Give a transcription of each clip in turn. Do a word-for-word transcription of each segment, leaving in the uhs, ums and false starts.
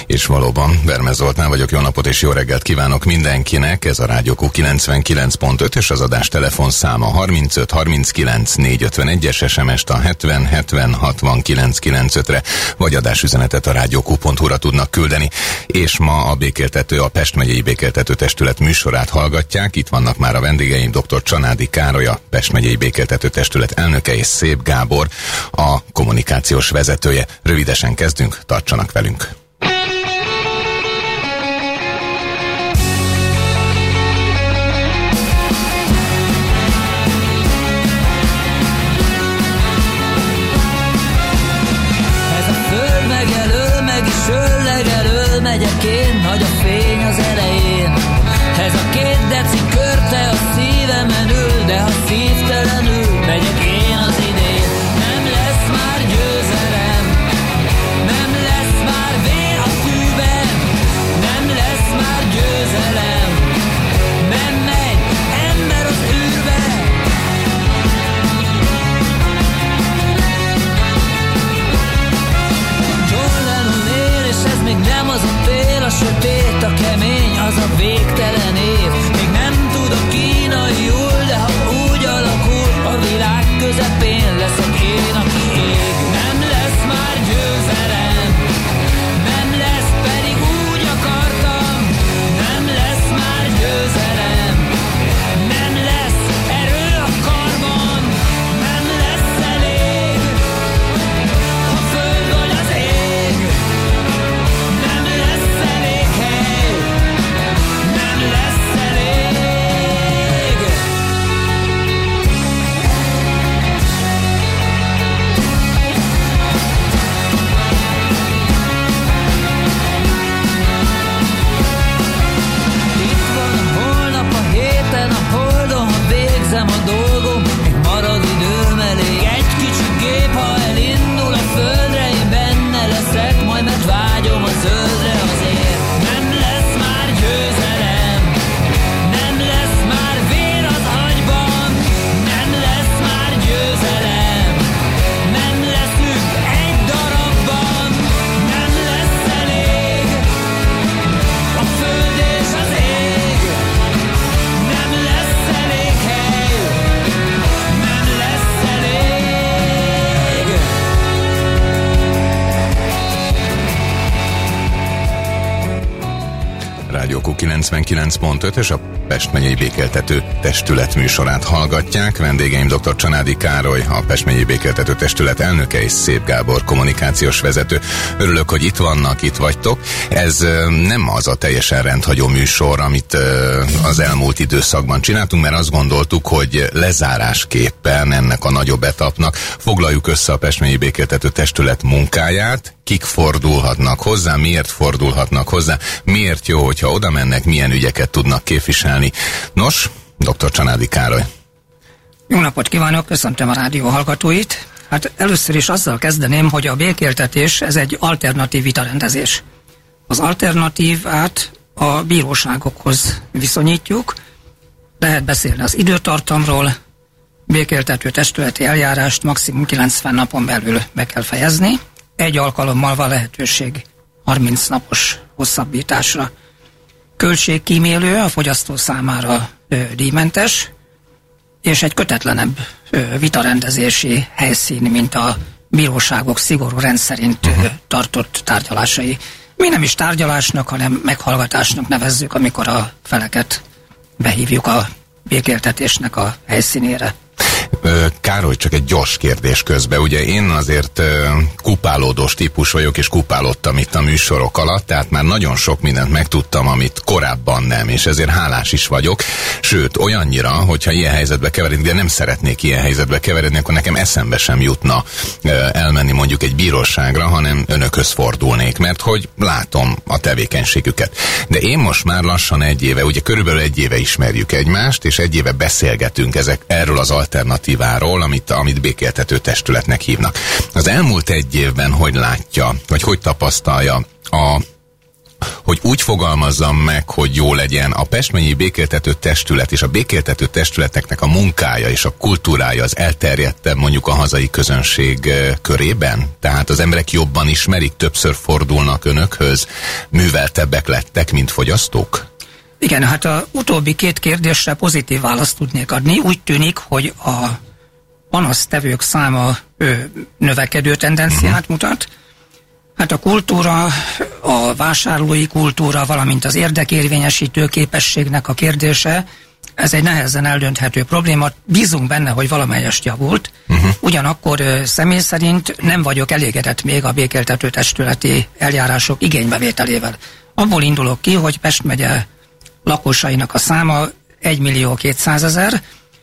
És valóban, Vermes Zoltán vagyok, jó napot és jó reggelt kívánok mindenkinek. Ez a Rádió Q kilencvenkilenc pont öt és az adás telefonszáma harmincöt harminckilenc négyszázötvenegy-es, es em es-t a hetven hetven hatvankilenc kilencvenötre, vagy adásüzenetet a rádióq pont hu-ra tudnak küldeni. És ma a Békéltető, a Pest megyei Békéltető Testület műsorát hallgatják. Itt vannak már a vendégeim, dr. Csanádi Károly, a Pest megyei Békéltető Testület elnöke, és Szép Gábor, a kommunikációs vezetője. Rövidesen kezdünk, tartsanak velünk! Megyek én, nagy a fény az elején. Ez a két deci körte a szívemen ül, de ha szívtelenül megyek én az idén. Nem lesz már győzelem, nem lesz már vér a fűben, nem lesz már győzelem, nem megy ember az űrbe. John Lennon él, és ez még nem az a fél, a sötét, a kemény, az a végtelen év. Még nem tudok kínaiul, de ha úgy alakul, a világ közepén leszek én, aki ég. Nem lesz már győzelem, nem lesz, pedig úgy akartam. Nem lesz már győzelem, nem lesz erő a karban, nem lesz elég a föld vagy az ég. Nem lesz elég hely, nem lesz elég. Itt van a holnap, a héten, a holdon, ha végzem a dolgom, még marad időm elég. Egy kicsi gép, ha elindul a földre, én benne leszek, majd mert vágyom a zöldre azért. Nem lesz már győzelem, nem lesz már vér az agyban, nem lesz már győzelem, nem leszünk egy darabban, nem lesz elég a föld és az ég, nem lesz elég hely, nem lesz elég. Rádió Q kilencvenkilenc pont öt és a Pest megyei Békéltető Testület műsorát hallgatják. Vendégeim dr. Csanádi Károly, a Pest megyei Békéltető Testület elnöke, és Szép Gábor, kommunikációs vezető. Örülök, hogy itt vannak, itt vagytok. Ez nem az a teljesen rendhagyó műsor, amit az elmúlt időszakban csináltunk, mert azt gondoltuk, hogy lezárásképpen ennek a nagyobb etapnak foglaljuk össze a Pest megyei Békéltető Testület munkáját, kik fordulhatnak hozzá, miért fordulhatnak hozzá, miért jó, hogyha oda mennek, milyen ügyeket tudnak képviselni. Nos, dr. Csanádi Károly. Jó napot kívánok, köszöntöm a rádió hallgatóit. Hát először is azzal kezdeném, hogy a békéltetés ez egy alternatív vitarendezés. Az alternatívát a bíróságokhoz viszonyítjuk, lehet beszélni az időtartamról, békéltető testületi eljárást maximum kilencven napon belül be kell fejezni. Egy alkalommal van lehetőség harminc napos hosszabbításra. Költségkímélő, a fogyasztó számára ö, díjmentes, és egy kötetlenebb ö, vitarendezési helyszín, mint a bíróságok szigorú rendszerint ö, tartott tárgyalásai. Mi nem is tárgyalásnak, hanem meghallgatásnak nevezzük, amikor a feleket behívjuk a békéltetésnek a helyszínére. Károly, csak egy gyors kérdés közben. Ugye én azért kupálódós típus vagyok, és kupálódtam itt a műsorok alatt, tehát már nagyon sok mindent megtudtam, amit korábban nem, és ezért hálás is vagyok. Sőt, olyannyira, hogyha ilyen helyzetbe keverednék, de nem szeretnék ilyen helyzetbe keveredni, akkor nekem eszembe sem jutna elmenni mondjuk egy bíróságra, hanem önökhöz fordulnék, mert hogy látom a tevékenységüket. De én most már lassan egy éve, ugye körülbelül egy éve ismerjük egymást, és egy éve beszélgetünk ezek, erről az alternatíváról, amit, amit békéltető testületnek hívnak. Az elmúlt egy évben hogy látja, vagy hogy tapasztalja a hogy úgy fogalmazzam meg, hogy jó legyen, a Pest megyei békéltető testület és a békéltető testületeknek a munkája és a kultúrája az elterjedtebb mondjuk a hazai közönség körében? Tehát az emberek jobban ismerik, többször fordulnak önökhöz, műveltebbek lettek, mint fogyasztók? Igen, hát a utóbbi két kérdésre pozitív választ tudnék adni. Úgy tűnik, hogy a panasztevők száma ő, növekedő tendenciát uh-huh. mutat. Hát a kultúra, a vásárlói kultúra, valamint az érdekérvényesítő képességnek a kérdése, ez egy nehezen eldönthető probléma. Bízunk benne, hogy valamelyest javult. Uh-huh. Ugyanakkor személy szerint nem vagyok elégedett még a békéltető testületi eljárások igénybevételével. Abból indulok ki, hogy Pest megye lakosainak a száma egymillió kétszázezer,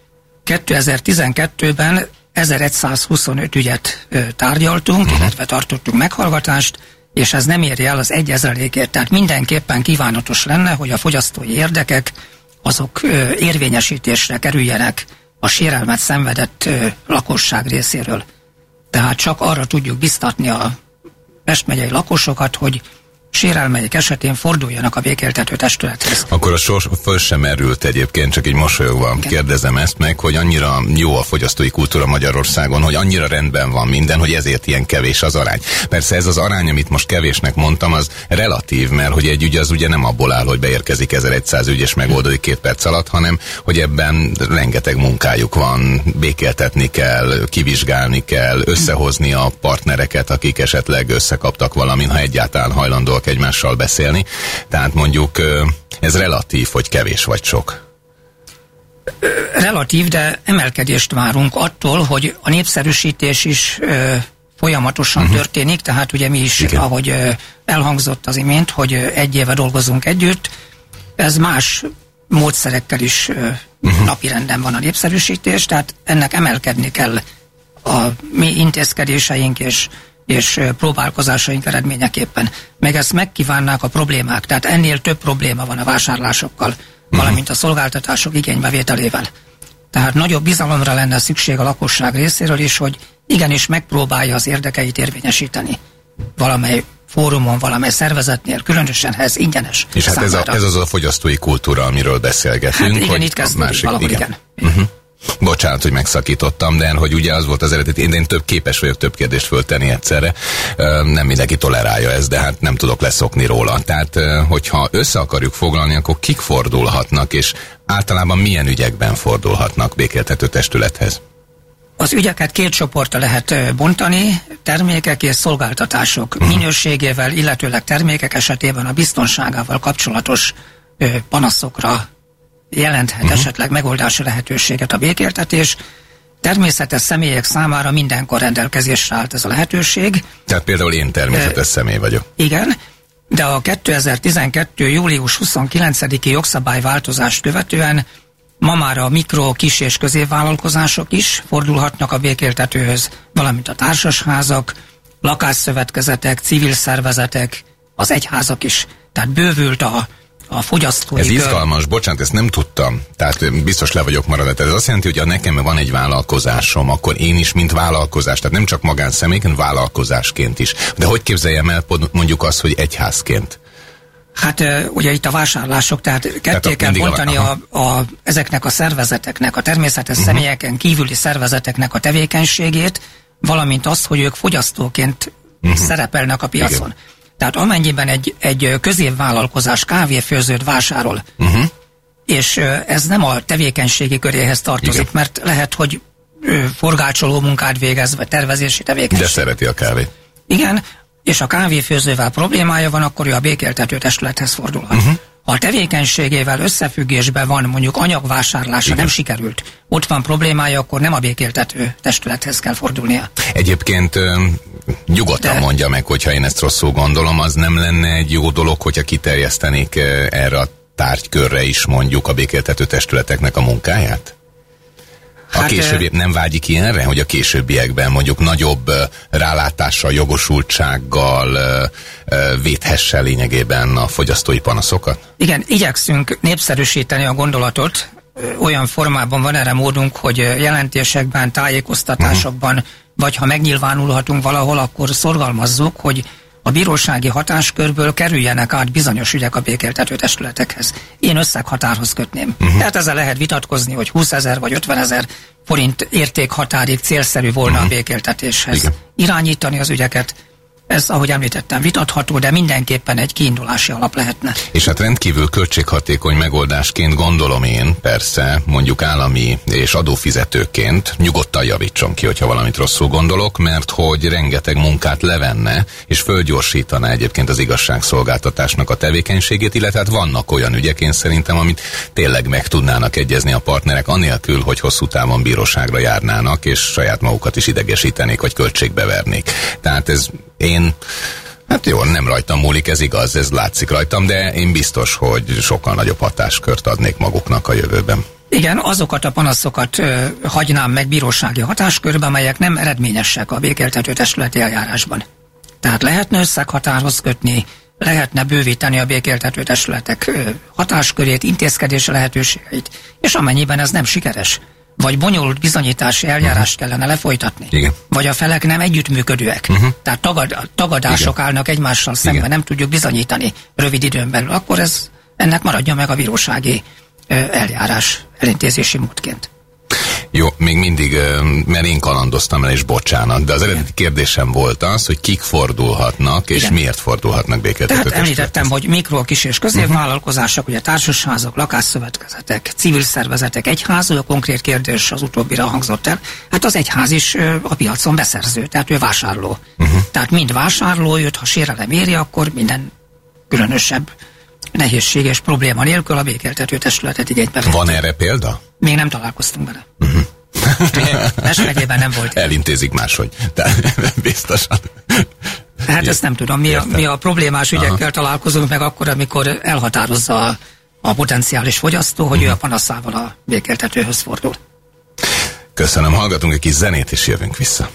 kétezer-tizenkettőben ezerszázhuszonöt ügyet ö, tárgyaltunk, uh-huh. illetve tartottunk meghallgatást, és ez nem éri el az egy ezrelékét. Tehát mindenképpen kívánatos lenne, hogy a fogyasztói érdekek azok ö, érvényesítésre kerüljenek a sérelmet szenvedett ö, lakosság részéről. Tehát csak arra tudjuk biztatni a Pest megyei lakosokat, hogy sérelmeik esetén forduljanak a békéltető testülethez. Akkor a sors föl sem merült egyébként, csak így mosolyogva Igen. kérdezem ezt meg, hogy annyira jó a fogyasztói kultúra Magyarországon, hogy annyira rendben van minden, hogy ezért ilyen kevés az arány. Persze ez az arány, amit most kevésnek mondtam, az relatív, mert hogy egy ügy az ugye nem abból áll, hogy beérkezik ezerszáz ügy és megoldódik két perc alatt, hanem hogy ebben rengeteg munkájuk van, békéltetni kell, kivizsgálni kell, összehozni a partnereket, akik esetleg összekaptak valamin, ha egyáltalán hajlandóak egymással beszélni. Tehát mondjuk ez relatív, hogy kevés vagy sok. Relatív, de emelkedést várunk attól, hogy a népszerűsítés is ö, folyamatosan uh-huh. történik, tehát ugye mi is, Igen. ahogy ö, elhangzott az imént, hogy ö, egy éve dolgozunk együtt, ez más módszerekkel is ö, uh-huh. napirenden van a népszerűsítés, tehát ennek emelkedni kell a mi intézkedéseink és és próbálkozásaink eredményeképpen. Meg ezt megkívánnák a problémák, tehát ennél több probléma van a vásárlásokkal, uh-huh. valamint a szolgáltatások igénybevételével. Tehát nagyobb bizalomra lenne szükség a lakosság részéről is, hogy igenis megpróbálja az érdekeit érvényesíteni valamely fórumon, valamely szervezetnél, különösen ha ez ingyenes. És hát ez, a, ez az a fogyasztói kultúra, amiről beszélgetünk. Hát igen, itt kezdődik valahol, igen. igen. Uh-huh. Bocsánat, hogy megszakítottam, de hogy ugye az volt az eredeti, én, én több képes vagyok több kérdést föltenni egyszerre, nem mindenki tolerálja ezt, de hát nem tudok leszokni róla. Tehát, hogyha össze akarjuk foglalni, akkor kik fordulhatnak, és általában milyen ügyekben fordulhatnak békéltető testülethez? Az ügyeket két csoportra lehet bontani, termékek és szolgáltatások uh-huh. minőségével, illetőleg termékek esetében a biztonságával kapcsolatos panaszokra jelenthet uh-huh. esetleg megoldási lehetőséget a békéltetés. Természetes személyek számára mindenkor rendelkezésre állt ez a lehetőség. Tehát például én természetes e, személy vagyok. Igen, de a kétezer-tizenkettő. július huszonkilencediki jogszabályváltozást követően ma már a mikro, kis és középvállalkozások is fordulhatnak a békéltetőhöz, valamint a társasházak, lakásszövetkezetek, civil szervezetek, az egyházak is. Tehát bővült a a fogyasztói... Ez izgalmas, kör... bocsánat, ezt nem tudtam. Tehát biztos le vagyok maradva. Tehát ez azt jelenti, hogy ha nekem van egy vállalkozásom, akkor én is, mint vállalkozás, tehát nem csak magánszemélyként, vállalkozásként is. De hogy képzeljem el mondjuk azt, hogy egyházként? Hát ugye itt a vásárlások, tehát ketté kell bontani a, a, a, ezeknek a szervezeteknek, a természetes uh-huh. személyeken kívüli szervezeteknek a tevékenységét, valamint azt, hogy ők fogyasztóként uh-huh. szerepelnek a piacon. Igen. Tehát amennyiben egy, egy középvállalkozás kávéfőzőt vásárol, uh-huh. és ez nem a tevékenységi köréhez tartozik, Igen. mert lehet, hogy forgácsoló munkát végez, vagy tervezési tevékenység. De szereti a kávét. Igen, és a kávéfőzővel problémája van, akkor ő a békéltető testülethez fordulhat. Uh-huh. Ha a tevékenységével összefüggésben van mondjuk anyagvásárlása, Igen. nem sikerült, ott van problémája, akkor nem a békéltető testülethez kell fordulnia. Egyébként nyugodtan De... mondja meg, hogyha én ezt rosszul gondolom, az nem lenne egy jó dolog, hogyha kiterjesztenék erre a tárgykörre is mondjuk a békéltető testületeknek a munkáját? A hát, későbbi nem vágyik ilyenre, hogy a későbbiekben mondjuk nagyobb rálátással, jogosultsággal védhesse lényegében a fogyasztói panaszokat? Igen, igyekszünk népszerűsíteni a gondolatot. Olyan formában van erre módunk, hogy jelentésekben, tájékoztatásokban, uh-huh. vagy ha megnyilvánulhatunk valahol, akkor szorgalmazzuk, hogy a bírósági hatáskörből kerüljenek át bizonyos ügyek a békéltető testületekhez. Én összeghatárhoz kötném. Uh-huh. Tehát ezzel lehet vitatkozni, hogy húszezer vagy ötvenezer forint értékhatárig célszerű volna uh-huh. a békéltetéshez. Igen. Irányítani az ügyeket, ez, ahogy említettem, vitatható, de mindenképpen egy kiindulási alap lehetne. És hát rendkívül költséghatékony megoldásként gondolom én, persze, mondjuk állami és adófizetőként nyugodtan javítson ki, hogyha valamit rosszul gondolok, mert hogy rengeteg munkát levenne, és fölgyorsítaná egyébként az igazságszolgáltatásnak a tevékenységét, illetve hát vannak olyan ügyek, én szerintem, amit tényleg meg tudnának egyezni a partnerek, anélkül, hogy hosszú távon bíróságra járnának, és saját magukat is idegesítenék, vagy költségbe vernék. Tehát ez én, hát jó, nem rajtam múlik, ez igaz, ez látszik rajtam, de én biztos, hogy sokkal nagyobb hatáskört adnék maguknak a jövőben. Igen, azokat a panaszokat ö, hagynám meg bírósági hatáskörben, amelyek nem eredményesek a békéltető testületi eljárásban. Tehát lehetne összeghatárhoz kötni, lehetne bővíteni a békéltető testületek ö, hatáskörét, intézkedési lehetőségeit, és amennyiben ez nem sikeres, vagy bonyolult bizonyítási eljárást uh-huh. kellene lefolytatni. Igen. Vagy a felek nem együttműködőek. Uh-huh. Tehát tagad, tagadások Igen. állnak egymással szemben, Igen. nem tudjuk bizonyítani rövid időn belül. Akkor ez, ennek maradja meg a bírósági ö, eljárás elintézési módként. Jó, még mindig, mert én kalandoztam el, és bocsánat, de az eredeti Igen. kérdésem volt az, hogy kik fordulhatnak, és Igen. miért fordulhatnak békéltető Tehát említettem, hogy mikro, kis és középvállalkozások, uh-huh. ugye társasházak, lakásszövetkezetek, civil szervezetek, egyház, a konkrét kérdés az utóbbira hangzott el. Hát az egyház is a piacon beszerző, tehát ő vásárló. Uh-huh. Tehát mind vásárló jött, ha sérelem éri, akkor minden különösebb nehézség és probléma nélkül a békéltető testületet igénybe vehető. Van erre példa? Még nem találkoztunk vele. Uh-huh. Pest megyében nem volt. Elintézik máshogy. De biztosan. Hát J- ezt nem tudom. Mi a, mi a problémás ügyekkel Aha. találkozunk meg akkor, amikor elhatározza a, a potenciális fogyasztó, hogy uh-huh. ő a panaszával a békéltetőhöz fordul. Köszönöm. Hallgatunk egy kis zenét, és jövünk vissza.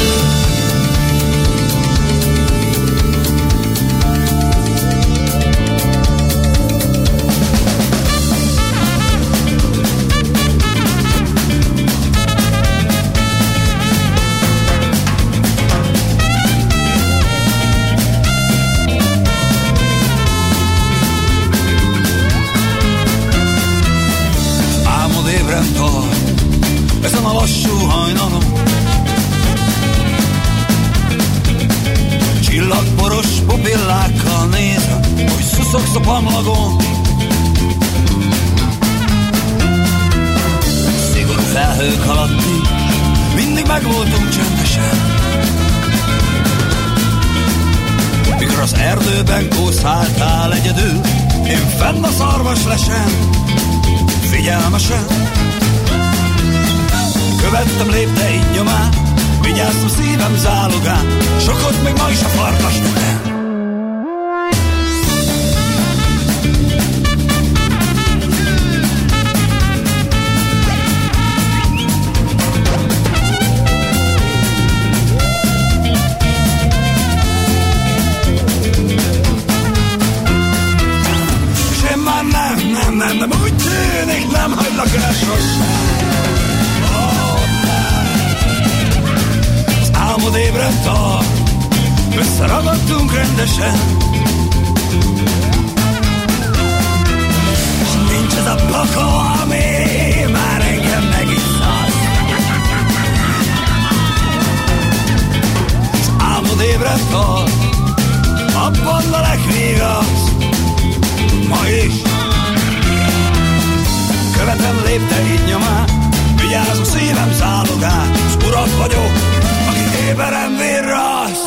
Csillagporos pupillákkal nézem, hogy szuszogsz a pamlagon. Szigorú felhők alatt is mindig megvoltunk csöndesen. Mikor az erdőben kószáltál egyedül, én fenn a szarvaslesen, figyelmesen követtem lépteid nyomát, vigyáztam szívem zálogán, sokat még ma is a farkas neten. És én már nem, nem, nem, nem úgy tűnik, nem hagylak el sosem. Álmod ébredt tart, összeragadtunk rendesen, és nincs ez a pakó, ami már engem megiszad. Az álmod ébredt tart, abban lelek vigasz, ma is. Követem lépteid nyomát, vigyázom szívem zálogán, s urat vagyok, aki éberen virrasz.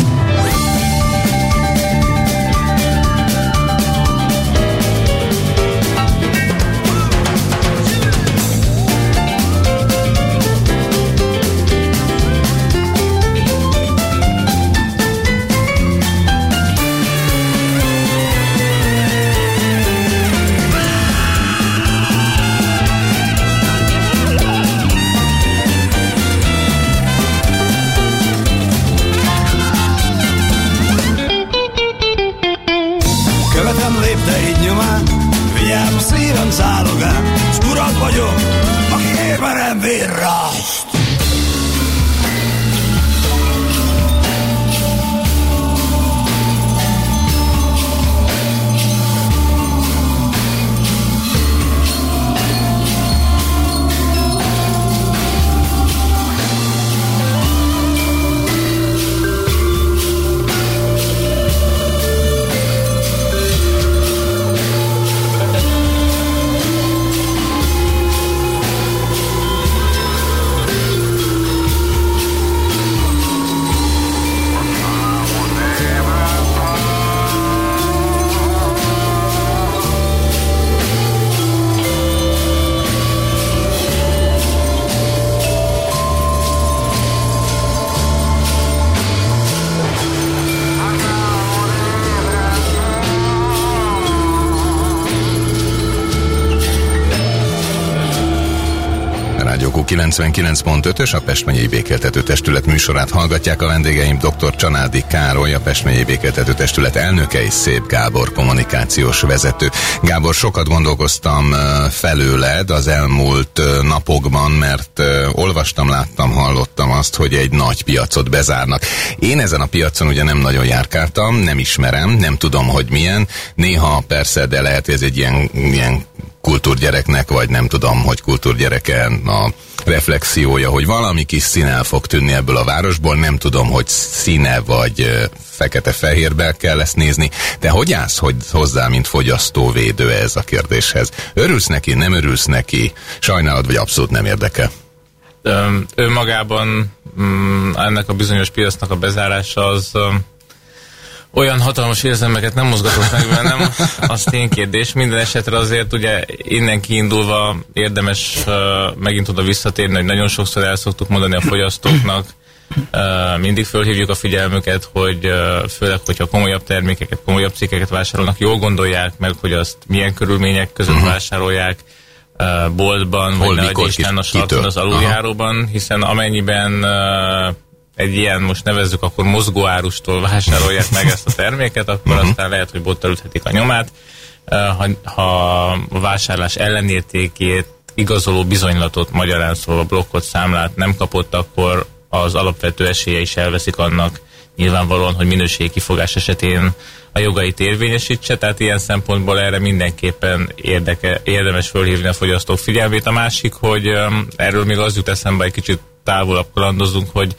Lépteid nyomán, vigyázom szívem zálogán, s urad vagyok, aki éberen virraszt. Rádió kilencvenkilenc pont ötös, a Pest megyei Békéltető Testület műsorát hallgatják. A vendégeim dr. Csanádi Károly, a Pest megyei Békéltető Testület elnöke, és Szép Gábor, kommunikációs vezető. Gábor, sokat gondolkoztam felőled az elmúlt napokban, mert olvastam, láttam, hallottam azt, hogy egy nagy piacot bezárnak. Én ezen a piacon ugye nem nagyon járkáltam, nem ismerem, nem tudom, hogy milyen. Néha persze, de lehet, hogy ez egy ilyen, ilyen kultúrgyereknek, vagy nem tudom, hogy kultúrgyereken a reflexiója, hogy valami kis szín el fog tűnni ebből a városból, nem tudom, hogy színe vagy uh, fekete-fehérbe kell ezt nézni, de hogy állsz hogy hozzá, mint fogyasztóvédő ez a kérdéshez? Örülsz neki, nem örülsz neki, sajnálod, vagy abszolút nem érdekel? Ő magában mm, ennek a bizonyos piacnak a bezárása az um, olyan hatalmas érzelmeket nem mozgatott meg bennem, az ténykérdés. Minden esetre azért ugye innen kiindulva érdemes uh, megint oda visszatérni, hogy nagyon sokszor el szoktuk mondani a fogyasztóknak, uh, mindig fölhívjuk a figyelmüket, hogy uh, főleg, hogyha komolyabb termékeket, komolyabb cikkeket vásárolnak, jól gondolják meg, hogy azt milyen körülmények között uh-huh. vásárolják, uh, boltban, hol, vagy nagy Isten a sarkon, az aluljáróban, hiszen amennyiben uh, egy ilyen, most nevezzük, akkor mozgóárustól vásárolják meg ezt a terméket, akkor uh-huh. aztán lehet, hogy bottal üthetik a nyomát. Ha, ha a vásárlás ellenértékét igazoló bizonylatot, magyarán szólva blokkot, számlát nem kapott, akkor az alapvető esélye is elveszik annak nyilvánvalóan, hogy minőségi kifogás esetén a jogait érvényesítse, tehát ilyen szempontból erre mindenképpen érdeke, érdemes fölhívni a fogyasztók figyelmét. A másik, hogy um, erről még az jut eszembe, egy kicsit távolabb kalandozunk, hogy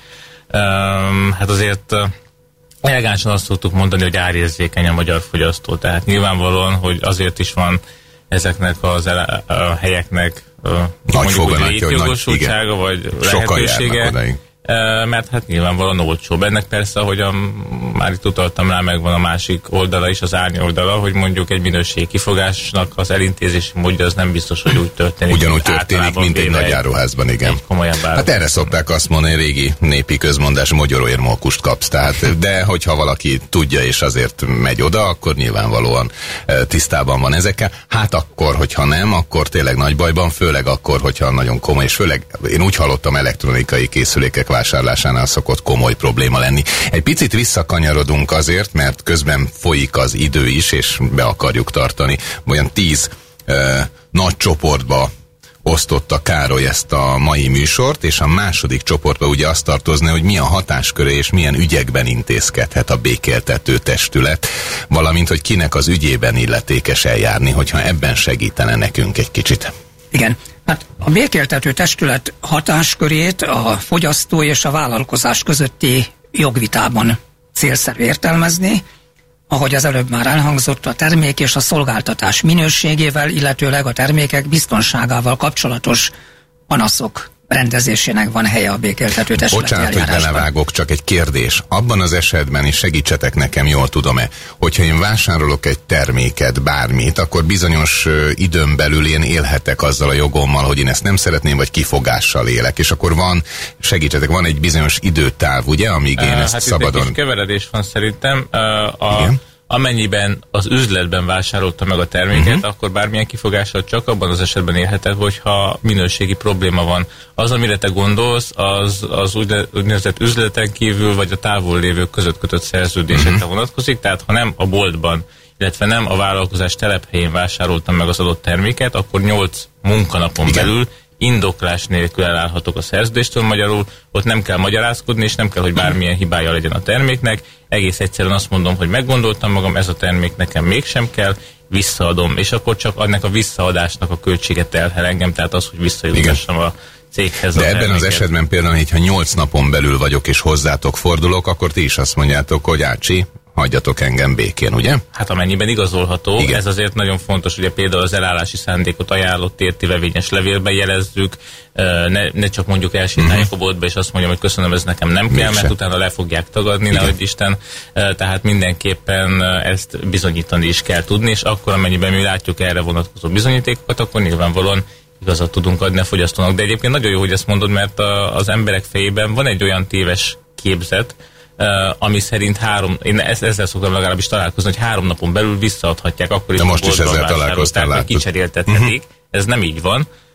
Um, hát azért uh, elegánsan azt szoktuk mondani, hogy árérzékeny a magyar fogyasztó. Tehát nyilvánvalóan, hogy azért is van ezeknek az ele- a helyeknek uh, nagy mondjuk, hogy jogosultsága, vagy lehetősége. Uh, mert hát nyilvánvalóan olcsóbb. Ennek persze, ahogyan már itt utaltam rá, megvan a másik oldala is, az árny oldala, hogy mondjuk egy minőségi kifogásnak az elintézési módja az nem biztos, hogy úgy történik. Ugyanúgy történik, mint egy nagy áruházban, igen. Hát erre szokták azt mondani, régi népi közmondás, mogyoróért mókust kapsz. Tehát, de hogyha valaki tudja és azért megy oda, akkor nyilvánvalóan tisztában van ezekkel. Hát akkor, hogyha nem, akkor tényleg nagy bajban, főleg akkor, hogyha nagyon komoly, és főleg én úgy hallottam, elektronikai készülékek vásárlásánál szokott komoly probléma lenni. Egy picit visszakanyarodunk azért, mert közben folyik az idő is, és be akarjuk tartani. Olyan tíz uh, nagy csoportba osztotta Károly ezt a mai műsort, és a második csoportba ugye azt tartozna, hogy milyen hatásköre és milyen ügyekben intézkedhet a Békéltető Testület, valamint, hogy kinek az ügyében illetékes eljárni, hogyha ebben segítene nekünk egy kicsit. Igen. Hát a Békéltető Testület hatáskörét a fogyasztó és a vállalkozás közötti jogvitában célszerű értelmezni, ahogy az előbb már elhangzott, a termék és a szolgáltatás minőségével, illetőleg a termékek biztonságával kapcsolatos panaszok rendezésének van helye a Békéltető Testület eljárásban. Bocsánat, hogy belevágok, csak egy kérdés. Abban az esetben is segítsetek nekem, jól tudom-e, hogyha én vásárolok egy terméket, bármit, akkor bizonyos uh, időn belül én élhetek azzal a jogommal, hogy én ezt nem szeretném, vagy kifogással élek. És akkor van, segítsetek, van egy bizonyos időtáv, ugye, amíg én uh, ezt hát szabadon... Hát itt egy kis keveredés van szerintem. Uh, a... Igen? Amennyiben az üzletben vásárolta meg a terméket, uh-huh. akkor bármilyen kifogással csak abban az esetben élhetek, hogyha minőségi probléma van. Az, amire te gondolsz, az, az úgynevezett üzleten kívül, vagy a távol lévők között kötött szerződésekre uh-huh. vonatkozik, tehát ha nem a boltban, illetve nem a vállalkozás telephelyén vásároltam meg az adott terméket, akkor nyolc munkanapon Igen. belül indoklás nélkül elállhatok a szerződéstől, magyarul ott nem kell magyarázkodni, és nem kell, hogy bármilyen hibája legyen a terméknek. Egész egyszerűen azt mondom, hogy meggondoltam magam, ez a termék nekem mégsem kell, visszaadom, és akkor csak annak a visszaadásnak a költsége terhel engem, tehát az, hogy visszajutassam a céghez. De ebben az esetben például, hogyha nyolc napon belül vagyok és hozzátok fordulok, akkor ti is azt mondjátok, hogy ácsi, hagyjatok engem békén, ugye? Hát amennyiben igazolható, Igen. ez azért nagyon fontos, ugye például az elállási szándékot ajánlott értivevényes levélben jelezzük, ne, ne csak mondjuk elsétálják uh-huh. a boltba, és azt mondjam, hogy köszönöm, ez nekem nem kell, mert utána le fogják tagadni, nehogy Isten, tehát mindenképpen ezt bizonyítani is kell tudni, és akkor amennyiben mi látjuk erre vonatkozó bizonyítékokat, akkor nyilvánvalóan igazat tudunk adni a fogyasztónak. De egyébként nagyon jó, hogy ezt mondod, mert a, az emberek fejében van egy olyan téves képzet, Uh, ami szerint három, én ezzel szoktam legalábbis találkozni, hogy három napon belül visszaadhatják, akkor is de most is ezzel találkoztál, hogy kicseréltethetik. Uh-huh. Ez nem így van.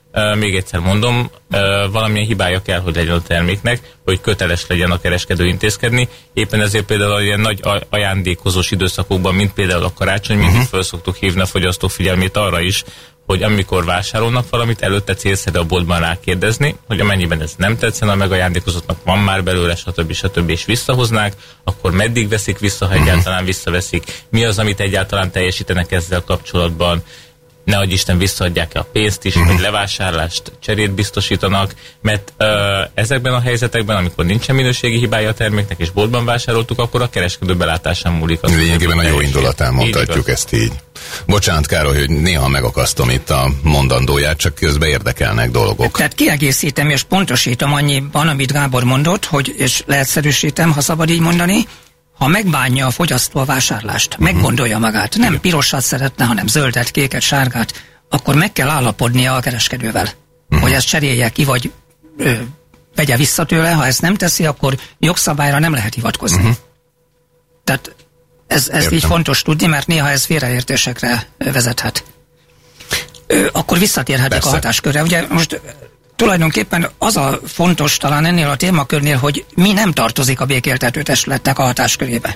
Uh, még egyszer mondom, uh, valamilyen hibája kell, hogy legyen a terméknek, hogy köteles legyen a kereskedő intézkedni. Éppen ezért például ilyen nagy ajándékozós időszakokban, mint például a karácsony, mindig uh-huh. fel szoktuk hívni a fogyasztók figyelmét arra is, hogy amikor vásárolnak valamit, előtte célszerű a boltban rákérdezni, hogy amennyiben ez nem tetszene, a megajándékozottnak van már belőle, stb. stb. És visszahoznák, akkor meddig veszik vissza, ha egyáltalán visszaveszik, mi az, amit egyáltalán teljesítenek ezzel kapcsolatban, nehogy Isten visszaadják-e a pénzt is, uh-huh. vagy levásárlást, cserét biztosítanak, mert uh, ezekben a helyzetekben, amikor nincsen minőségi hibája a terméknek, és boltban vásároltuk, akkor a kereskedő belátásán múlik. Az lényegében a jó indulatán mondhatjuk így ezt így. Bocsánat, Károly, hogy néha megakasztom itt a mondandóját, csak közben érdekelnek dolgok. Tehát kiegészítem és pontosítom annyiban, amit Gábor mondott, hogy, és leegyszerűsítem, ha szabad így mondani, ha megbánja a fogyasztó a vásárlást, uh-huh. meggondolja magát, nem Igen. pirosat szeretne, hanem zöldet, kéket, sárgát, akkor meg kell állapodnia a kereskedővel, uh-huh. hogy ezt cserélje ki, vagy ö, vegye vissza tőle. Ha ezt nem teszi, akkor jogszabályra nem lehet hivatkozni. Uh-huh. Tehát ez, ez így fontos tudni, mert néha ez félreértésekre vezethet. Ö, akkor visszatérhetek Persze. a hatáskörre. Ugye most tulajdonképpen az a fontos talán ennél a témakörnél, hogy mi nem tartozik a békéltető testületnek a hatáskörébe.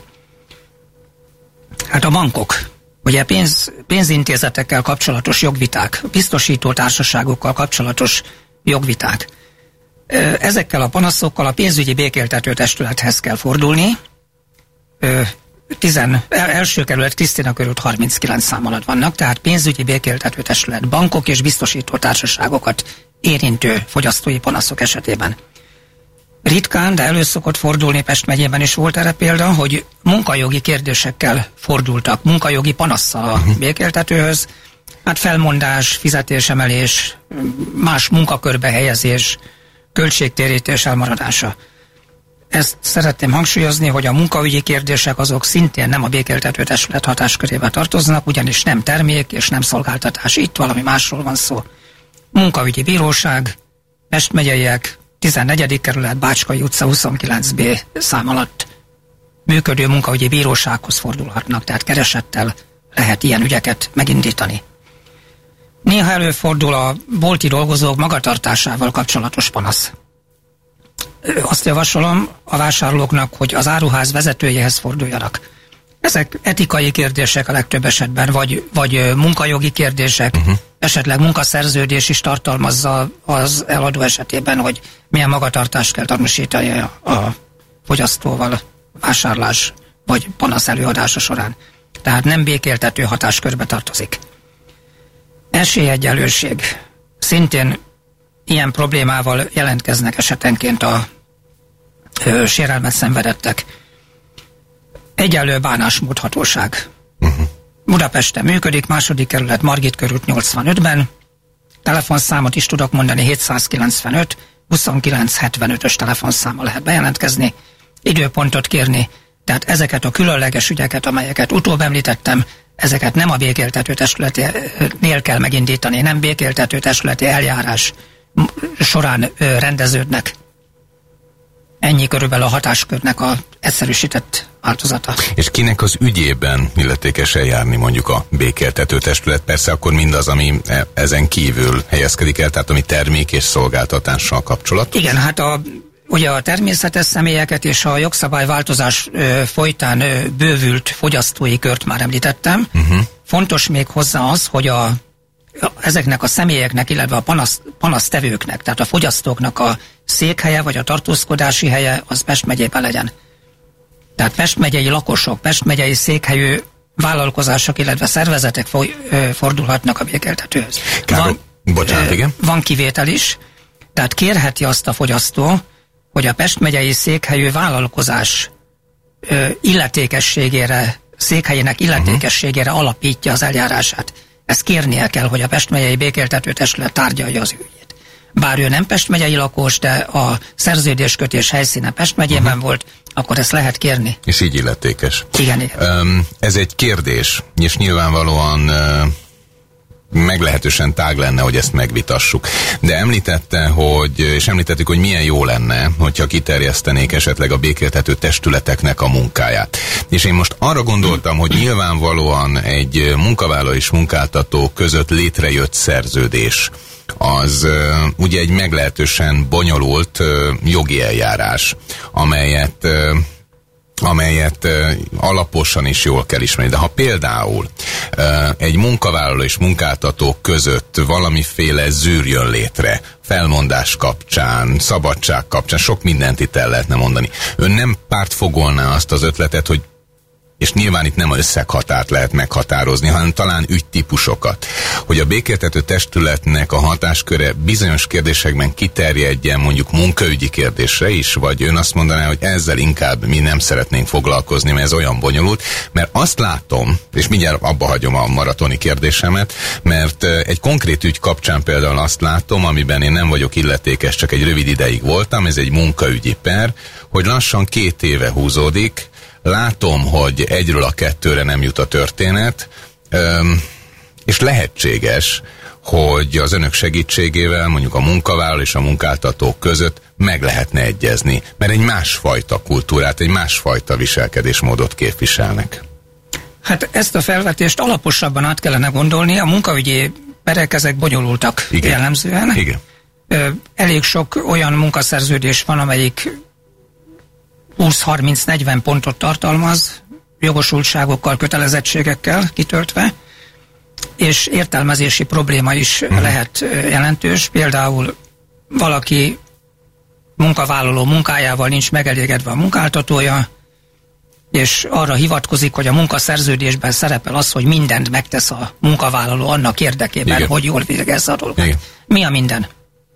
Hát a bankok, ugye pénz, pénzintézetekkel kapcsolatos jogviták, biztosító társaságokkal kapcsolatos jogviták. Ezekkel a panaszokkal a pénzügyi békéltető testülethez kell fordulni. Tizen, első kerület Krisztina körút harminckilenc szám alatt vannak, tehát pénzügyi békéltető testület, bankok és biztosító társaságokat érintő fogyasztói panaszok esetében. Ritkán, de elő szokott fordulni, Pest megyében is volt erre példa, hogy munkajogi kérdésekkel fordultak, munkajogi panasszal a békéltetőhöz, hát felmondás, fizetésemelés, más munkakörbe helyezés, költségtérítés elmaradása. Ezt szeretném hangsúlyozni, hogy a munkaügyi kérdések azok szintén nem a békéltető testület hatáskörébe tartoznak, ugyanis nem termék és nem szolgáltatás, itt valami másról van szó. Munkaügyi bíróság, Pest megyeiek, tizennegyedik kerület, Bácskai utca huszonkilenc bé szám alatt működő munkaügyi bírósághoz fordulhatnak, tehát keresettel lehet ilyen ügyeket megindítani. Néha előfordul a bolti dolgozók magatartásával kapcsolatos panasz. Azt javasolom a vásárlóknak, hogy az áruház vezetőjéhez forduljanak. Ezek etikai kérdések a legtöbb esetben, vagy, vagy munkajogi kérdések, uh-huh. esetleg munkaszerződés is tartalmazza az eladó esetében, hogy milyen magatartást kell tanúsítani a, a fogyasztóval vásárlás vagy panasz előadása során. Tehát nem békéltető hatáskörbe tartozik. Esélyegyenlőség. Szintén ilyen problémával jelentkeznek esetenként a ö, sérelmet szenvedettek. Egyenlő bánásmódhatóság. Uh-huh. Budapesten működik, második kerület, Margit körút nyolcvanötben. Telefonszámot is tudok mondani, hétszázkilencvenöt huszonkilenc hetvenötös telefonszáma lehet bejelentkezni, időpontot kérni, tehát ezeket a különleges ügyeket, amelyeket utóbb említettem, ezeket nem a békéltető testületénél kell megindítani, nem békéltető testületi eljárás során rendeződnek. Ennyi körülbelül a hatáskörnek a egyszerűsített változata. És kinek az ügyében illetékes eljárni mondjuk a békéltető testület? Persze akkor mindaz, ami ezen kívül helyezkedik el, tehát ami termék és szolgáltatással kapcsolat. Igen, hát a, ugye a természetes személyeket és a jogszabályváltozás ö, folytán ö, bővült fogyasztói kört már említettem. Uh-huh. Fontos még hozzá az, hogy a ezeknek a személyeknek, illetve a panasz, panasztevőknek, tehát a fogyasztóknak a székhelye vagy a tartózkodási helye az Pest megyében legyen. Tehát Pest megyei lakosok, Pest megyei székhelyű vállalkozások, illetve szervezetek foly, ö, fordulhatnak a békéltetőhöz. Van, bocsánat, ö, igen. Van kivétel is, tehát kérheti azt a fogyasztó, hogy a Pest megyei székhelyű vállalkozás ö, illetékességére, székhelyének illetékességére uh-huh. alapítja az eljárását. Ezt kérnie kell, hogy a Pest megyei békéltető testület tárgyalja az ügyét. Bár ő nem Pest megyei lakos, de a szerződéskötés helyszíne Pest megyében uh-huh. volt, akkor ezt lehet kérni. És így illetékes. Igen, igen. Um, ez egy kérdés, és nyilvánvalóan uh, meglehetősen tág lenne, hogy ezt megvitassuk. De említette, hogy, és említettük, hogy milyen jó lenne, hogyha kiterjesztenék esetleg a békéltető testületeknek a munkáját. És én most arra gondoltam, hogy nyilvánvalóan egy munkavállaló és munkáltató között létrejött szerződés, az ugye egy meglehetősen bonyolult jogi eljárás, amelyet amelyet uh, alaposan is jól kell ismerni. De ha például uh, egy munkavállaló és munkáltató között valamiféle zűr jön létre, felmondás kapcsán, szabadság kapcsán, sok mindent itt el lehetne mondani. Ön nem pártfogolná azt az ötletet, hogy és nyilván itt nem az összeghatárt lehet meghatározni, hanem talán ügytípusokat, hogy a békéltető testületnek a hatásköre bizonyos kérdésekben kiterjedjen mondjuk munkaügyi kérdésre is, vagy ön azt mondaná, hogy ezzel inkább mi nem szeretnénk foglalkozni, mert ez olyan bonyolult, mert azt látom, és mindjárt abba hagyom a maratoni kérdésemet, mert egy konkrét ügy kapcsán például azt látom, amiben én nem vagyok illetékes, csak egy rövid ideig voltam, ez egy munkaügyi per, hogy lassan két éve húzódik. Látom, hogy egyről a kettőre nem jut a történet, és lehetséges, hogy az önök segítségével mondjuk a munkavállaló és a munkáltató között meg lehetne egyezni, mert egy másfajta kultúrát, egy másfajta viselkedésmódot képviselnek. Hát ezt a felvetést alaposabban át kellene gondolni, a munkaügyi perek ezek bonyolultak. Igen. Jellemzően. Igen. Elég sok olyan munkaszerződés van, amelyik húsz harminc negyven pontot tartalmaz, jogosultságokkal, kötelezettségekkel kitöltve, és értelmezési probléma is uh-huh. lehet jelentős. Például valaki munkavállaló munkájával nincs megelégedve a munkáltatója, és arra hivatkozik, hogy a munkaszerződésben szerepel az, hogy mindent megtesz a munkavállaló annak érdekében, igen, hogy jól végezze a dolgot. Igen. Mi a minden?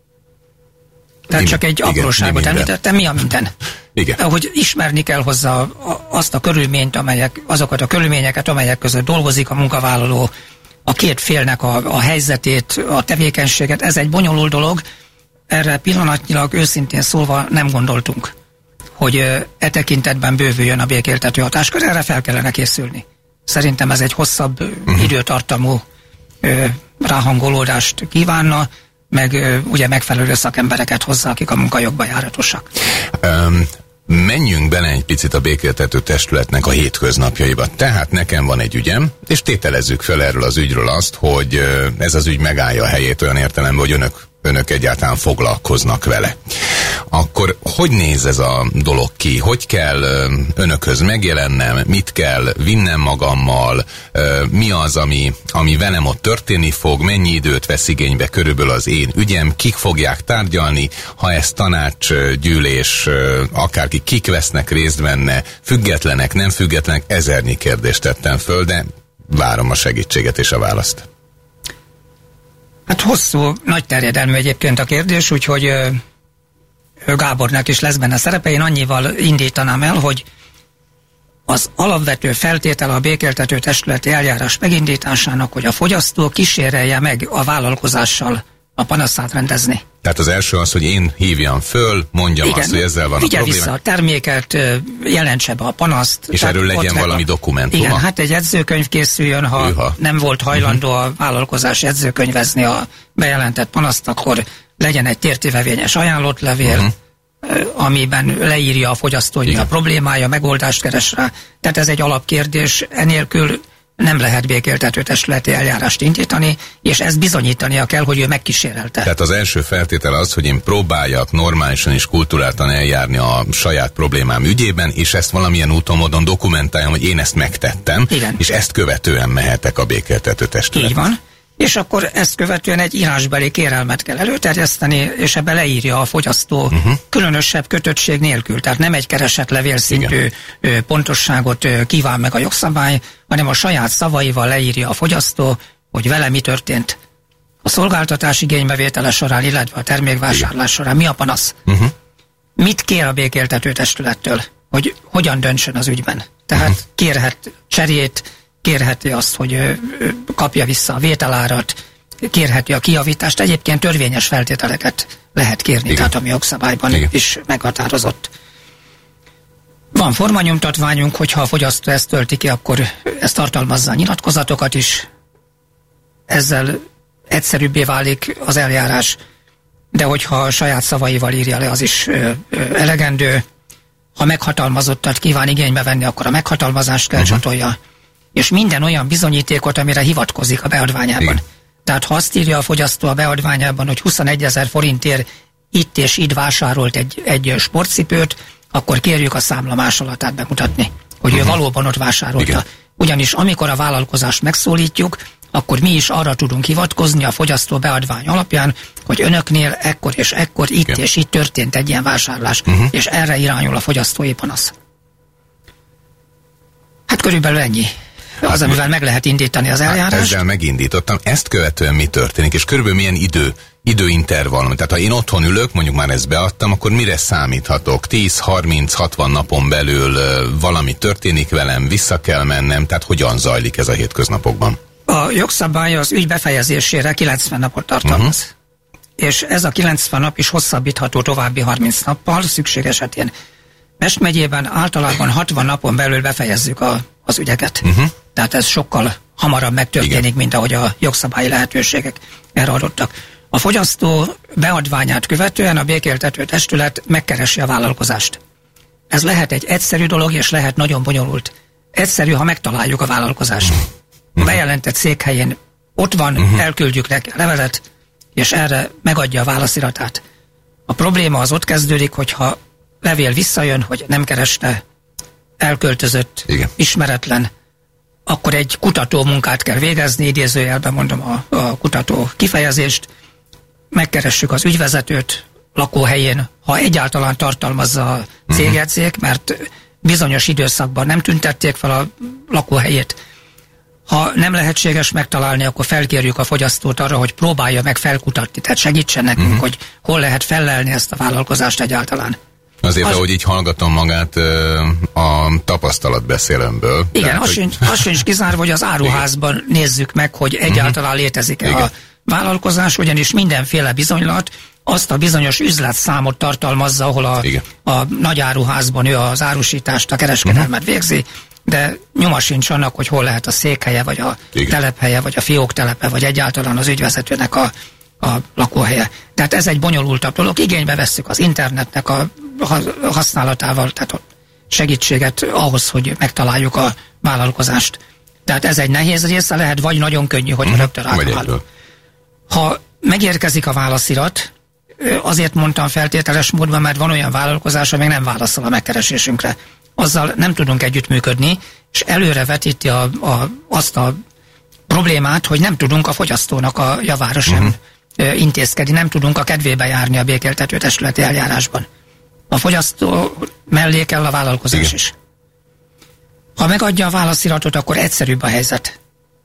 Tehát igen, csak egy igen, apróságot említettem, mi a minden? Igen. Hogy ismerni kell hozzá azt a körülményt, amelyek, azokat a körülményeket, amelyek között dolgozik a munkavállaló, a két félnek a, a helyzetét, a tevékenységet. Ez egy bonyolult dolog, erre pillanatnyilag őszintén szólva nem gondoltunk, hogy e tekintetben bővüljön a békéltető hatáskör, erre fel kellene készülni. Szerintem ez egy hosszabb uh-huh. időtartamú ö, ráhangolódást kívánna, meg ö, ugye megfelelő szakembereket hozzá, akik a munkajogba járatosak. Um. Menjünk bele egy picit a békéltető testületnek a hétköznapjaiba. Tehát nekem van egy ügyem, és tételezzük fel erről az ügyről azt, hogy ez az ügy megállja a helyét olyan értelemben, hogy önök, önök egyáltalán foglalkoznak vele. Akkor hogy néz ez a dolog ki? Hogy kell önökhöz megjelennem? Mit kell vinnem magammal? Mi az, ami, ami velem ott történni fog? Mennyi időt vesz igénybe körülbelül az én ügyem? Kik fogják tárgyalni? Ha ez tanácsgyűlés, akárki, kik vesznek részt benne? Függetlenek, nem függetlenek? Ezernyi kérdést tettem föl, de várom a segítséget és a választ. Hát hosszú, nagy terjedelmű egyébként a kérdés, úgyhogy Gábornak is lesz benne szerepe. Én annyival indítanám el, hogy az alapvető feltétele a békéltető testületi eljárás megindításának, hogy a fogyasztó kísérelje meg a vállalkozással a panaszát rendezni. Tehát az első az, hogy én hívjam föl, mondjam igen, azt, hogy ezzel van a probléma. Vissza a terméket, jelentse be a panaszt. És erről legyen valami a... dokumentuma. Igen, hát egy jegyzőkönyv készüljön, ha Üha. nem volt hajlandó uh-huh. a vállalkozás jegyzőkönyvezni a bejelentett panaszt, akkor legyen egy tértivevényes ajánlottlevél, uh-huh. amiben leírja a fogyasztó, hogy mi a problémája, megoldást keres rá. Tehát ez egy alapkérdés, enélkül nem lehet békéltető testületi eljárást indítani, és ezt bizonyítania kell, hogy ő megkísérelte. Tehát az első feltétel az, hogy én próbáljak normálisan és kulturáltan eljárni a saját problémám ügyében, és ezt valamilyen úton, módon dokumentáljam, hogy én ezt megtettem, igen. és ezt követően mehetek a békéltető testületbe. Így van. És akkor ezt követően egy írásbeli kérelmet kell előterjeszteni, és ebbe leírja a fogyasztó uh-huh. különösebb kötöttség nélkül. Tehát nem egy keresetlevél szintű igen. pontosságot kíván meg a jogszabály, hanem a saját szavaival leírja a fogyasztó, hogy vele mi történt a szolgáltatás igénybevétele során, illetve a termékvásárlás során. Mi a panasz? Uh-huh. Mit kér a békéltető testülettől, hogy hogyan döntsön az ügyben? Tehát uh-huh. kérhet cserét, kérheti azt, hogy kapja vissza a vételárat, kérheti a kijavítást. Egyébként törvényes feltételeket lehet kérni, igen. tehát ami jogszabályban igen. is meghatározott. Van formanyomtatványunk, hogyha a fogyasztó ezt tölti ki, akkor ez tartalmazza a nyilatkozatokat is. Ezzel egyszerűbbé válik az eljárás, de hogyha a saját szavaival írja le, az is ö, ö, elegendő. Ha meghatalmazottat kíván igénybe venni, akkor a meghatalmazást kell uh-huh. csatolja, és minden olyan bizonyítékot, amire hivatkozik a beadványában. Igen. Tehát ha azt írja a fogyasztó a beadványában, hogy huszonegyezer forintért itt és itt vásárolt egy, egy sportcipőt, akkor kérjük a számla másolatát bemutatni, hogy uh-huh. ő valóban ott vásárolta. Igen. Ugyanis amikor a vállalkozást megszólítjuk, akkor mi is arra tudunk hivatkozni a fogyasztó beadvány alapján, hogy önöknél ekkor és ekkor itt Igen. és itt történt egy ilyen vásárlás, uh-huh. és erre irányul a fogyasztói panasz. Hát körülbelül ennyi. Az, amivel meg lehet indítani az eljárást. Hát ezzel megindítottam. Ezt követően mi történik, és körülbelül milyen idő, időintervallum? Tehát ha én otthon ülök, mondjuk már ezt beadtam, akkor mire számíthatok? tíz, harminc, hatvan napon belül uh, valami történik velem, vissza kell mennem, tehát hogyan zajlik ez a hétköznapokban? A jogszabály az ügy befejezésére kilencven napot tartalmaz. Uh-huh. És ez a kilencven nap is hosszabbítható további harminc nappal, szükség esetén. Pest megyében általában hatvan napon belül befejezzük a, az ügyeket. Uh-huh. Tehát ez sokkal hamarabb megtörténik, Igen. mint ahogy a jogszabályi lehetőségek erre adottak. A fogyasztó beadványát követően a békéltető testület megkeresi a vállalkozást. Ez lehet egy egyszerű dolog, és lehet nagyon bonyolult. Egyszerű, ha megtaláljuk a vállalkozást. A bejelentett székhelyén ott van, uh-huh. elküldjük neki a levelet, és erre megadja a válasziratát. A probléma az ott kezdődik, hogyha levél visszajön, hogy nem kereste, elköltözött, Igen. ismeretlen, akkor egy kutató munkát kell végezni, idézőjelben mondom a, a kutató kifejezést, megkeressük az ügyvezetőt lakóhelyén, ha egyáltalán tartalmazza a cégjegyzék, mert bizonyos időszakban nem tüntették fel a lakóhelyét. Ha nem lehetséges megtalálni, akkor felkérjük a fogyasztót arra, hogy próbálja meg felkutatni, tehát segítsen nekünk, uh-huh. hogy hol lehet fellelni ezt a vállalkozást egyáltalán. Azért, az... ahogy így hallgatom magát a tapasztalatbeszélőmből. Igen, tehát, az, hogy... sincs, az sincs kizárva, hogy az áruházban Igen. nézzük meg, hogy egyáltalán uh-huh. létezik-e Igen. a vállalkozás, ugyanis mindenféle bizonylat azt a bizonyos üzletszámot tartalmazza, ahol a, a nagy áruházban ő az árusítást, a kereskedelmet uh-huh. végzi, de nyoma sincs annak, hogy hol lehet a székhelye, vagy a Igen. telephelye, vagy a fióktelepe, vagy egyáltalán az ügyvezetőnek a, a lakóhelye. Tehát ez egy bonyolultabb dolog. Igénybe vesszük az internetnek a használatával, tehát a segítséget ahhoz, hogy megtaláljuk a vállalkozást. Tehát ez egy nehéz része, lehet vagy nagyon könnyű, hogy uh-huh. rögtön áttalálunk. Ha megérkezik a válaszirat, azért mondtam feltételes módban, mert van olyan vállalkozás, amely nem válaszol a megkeresésünkre. Azzal nem tudunk együttműködni, és előre vetíti a, a, azt a problémát, hogy nem tudunk a fogyasztónak a javára sem uh-huh. intézkedni, nem tudunk a kedvébe járni a békéltető testületi eljárásban. A fogyasztó mellé kell a vállalkozás Igen. is. Ha megadja a válasziratot, akkor egyszerűbb a helyzet.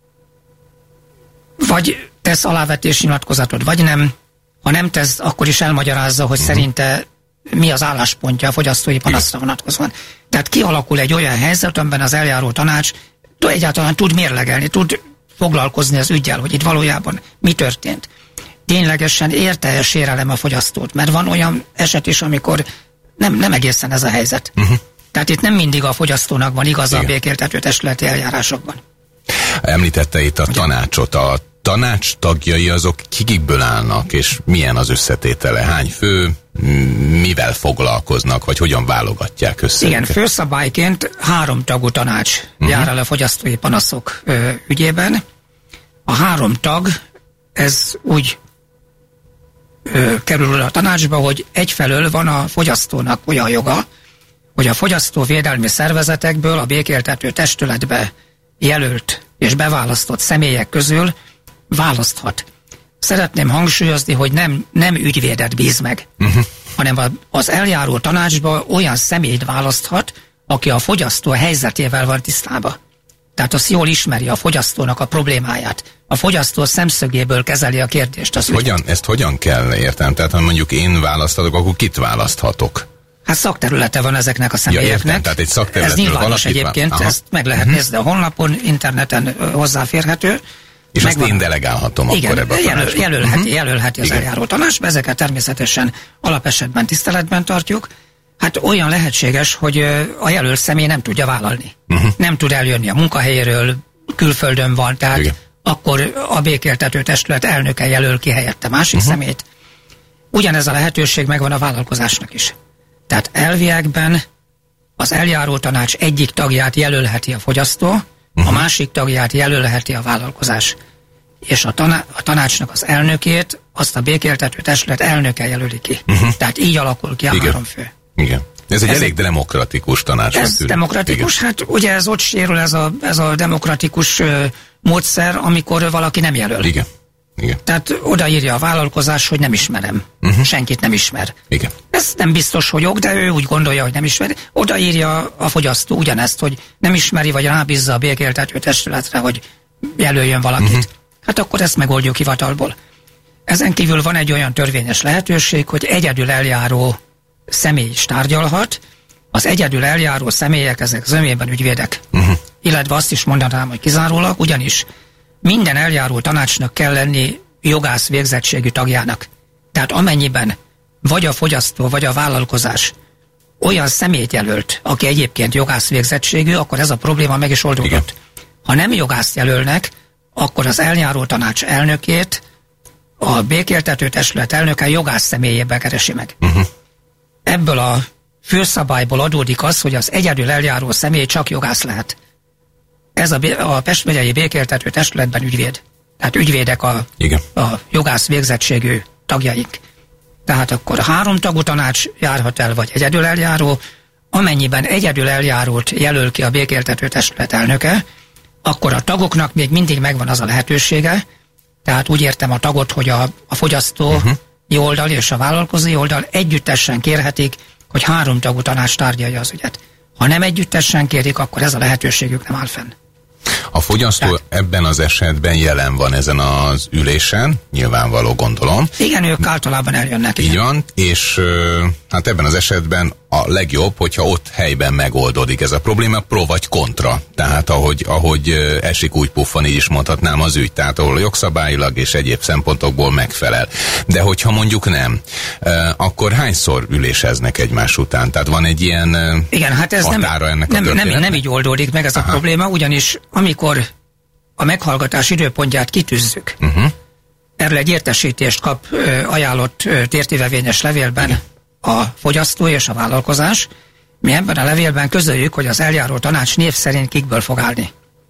Vagy tesz alávetési nyilatkozatot, vagy nem. Ha nem tesz, akkor is elmagyarázza, hogy uh-huh. szerinte mi az álláspontja a fogyasztói panaszra vonatkozóan. Tehát kialakul egy olyan helyzet, amiben az eljáró tanács egyáltalán tud mérlegelni, tud foglalkozni az üggyel, hogy itt valójában mi történt. Ténylegesen érte-e sérelem a fogyasztót? Mert van olyan eset is, amikor nem, nem egészen ez a helyzet. Uh-huh. Tehát itt nem mindig a fogyasztónak van igaza a békéltető testületi eljárásokban. Említette itt a tanácsot. A tanács tagjai azok kikből állnak, és milyen az összetétele? Hány fő, mivel foglalkoznak, vagy hogyan válogatják össze? Igen, főszabályként három tagú tanács uh-huh. jár el a fogyasztói panaszok ö, ügyében. A három tag, ez úgy ö, kerül a tanácsba, hogy egyfelől van a fogyasztónak olyan joga, hogy a fogyasztóvédelmi szervezetekből a békéltető testületbe jelölt és beválasztott személyek közül választhat. Szeretném hangsúlyozni, hogy nem, nem ügyvédet bíz meg, uh-huh. hanem az eljáró tanácsba olyan személyt választhat, aki a fogyasztó helyzetével van tisztában. Tehát azt jól ismeri a fogyasztónak a problémáját. A fogyasztó szemszögéből kezeli a kérdést. Ezt hogyan, ezt hogyan kell értem? Tehát ha mondjuk én választatok, akkor kit választhatok? Hát szakterülete van ezeknek a személyeknek. Ja, tehát egy szakterületről ez nyilvános egyébként, Aha. ezt meg lehet uh-huh. nézni a honlapon, interneten hozzáférhető. És Megvan. Azt én delegálhatom Igen, akkor ebbe a jelöl, tanácsba. jelölheti, uh-huh. jelölheti az eljáró tanácsba, ezeket természetesen alapesetben tiszteletben tartjuk. Hát olyan lehetséges, hogy a jelölt személy nem tudja vállalni. Uh-huh. Nem tud eljönni a munkahelyéről, külföldön van, tehát Igen. akkor a békéltető testület elnöke jelöl ki helyette másik uh-huh. szemét. Ugyanez a lehetőség megvan a vállalkozásnak is. Tehát elviekben az eljáró tanács egyik tagját jelölheti a fogyasztó, uh-huh. a másik tagját jelölheti a vállalkozás. és a, taná- a tanácsnak az elnökét, azt a békéltető testület elnöke jelöli ki. Uh-huh. Tehát így alakul ki a Igen. három fő. Igen. Ez egy ez elég egy, demokratikus tanács. Ez tűnik. Demokratikus, Igen. hát ugye ez ott sérül ez a, ez a demokratikus uh, módszer, amikor valaki nem jelöl. Igen. Igen. Tehát odaírja a vállalkozás, hogy nem ismerem. Uh-huh. Senkit nem ismer. Igen. Ez nem biztos, hogy jog, de ő úgy gondolja, hogy nem ismeri. Odaírja a fogyasztó ugyanezt, hogy nem ismeri, vagy rábízza a békéltető testületre, hogy jelöljön valakit. Uh-huh. Hát akkor ezt megoldjuk hivatalból. Ezen kívül van egy olyan törvényes lehetőség, hogy egyedül eljáró személy is tárgyalhat. Az egyedül eljáró személyek, ezek zömében ügyvédek. Uh-huh. Illetve azt is mondanám, hogy kizárólag, ugyanis minden eljáró tanácsnak kell lenni jogász végzettségű tagjának. Tehát amennyiben vagy a fogyasztó, vagy a vállalkozás olyan személyt jelölt, aki egyébként jogász végzettségű, akkor ez a probléma meg is oldódott. Igen. Ha nem jogászt jelölnek, akkor az eljáró tanács elnökét a békéltető testület elnöke jogász személyében keresi meg. Uh-huh. Ebből a főszabályból adódik az, hogy az egyedül eljáró személy csak jogász lehet. Ez a, a Pest megyei békéltető testületben ügyvéd. Tehát ügyvédek a, a jogász végzettségű tagjaink. Tehát akkor három tagú tanács járhat el, vagy egyedül eljáró. Amennyiben egyedül eljárót jelöl ki a békéltető testület elnöke, akkor a tagoknak még mindig megvan az a lehetősége, tehát úgy értem a tagot, hogy a, a fogyasztói uh-huh. oldal és a vállalkozói oldal együttesen kérhetik, hogy három tagú tanács tárgyalja az ügyet. Ha nem együttesen kérik, akkor ez a lehetőségük nem áll fenn. A fogyasztó Tehát, ebben az esetben jelen van ezen az ülésen, nyilvánvaló gondolom. Igen, ők általában eljönnek. Így van, és hát ebben az esetben a legjobb, hogyha ott helyben megoldódik ez a probléma, pro vagy kontra. Tehát ahogy, ahogy esik úgy puffan, így is mondhatnám az ügy, tehát ahol jogszabályilag és egyéb szempontokból megfelel. De hogyha mondjuk nem, akkor hányszor üléseznek egymás után? Tehát van egy ilyen Igen, hát ez határa nem, ennek nem, a nem, nem így oldódik meg ez Aha. a probléma, ugyanis amikor a meghallgatás időpontját kitűzzük, uh-huh. erről egy értesítést kap ajánlott tértivevényes levélben Igen. a fogyasztó és a vállalkozás. Mi ebben a levélben közöljük, hogy az eljáró tanács név szerint kikből fog állni.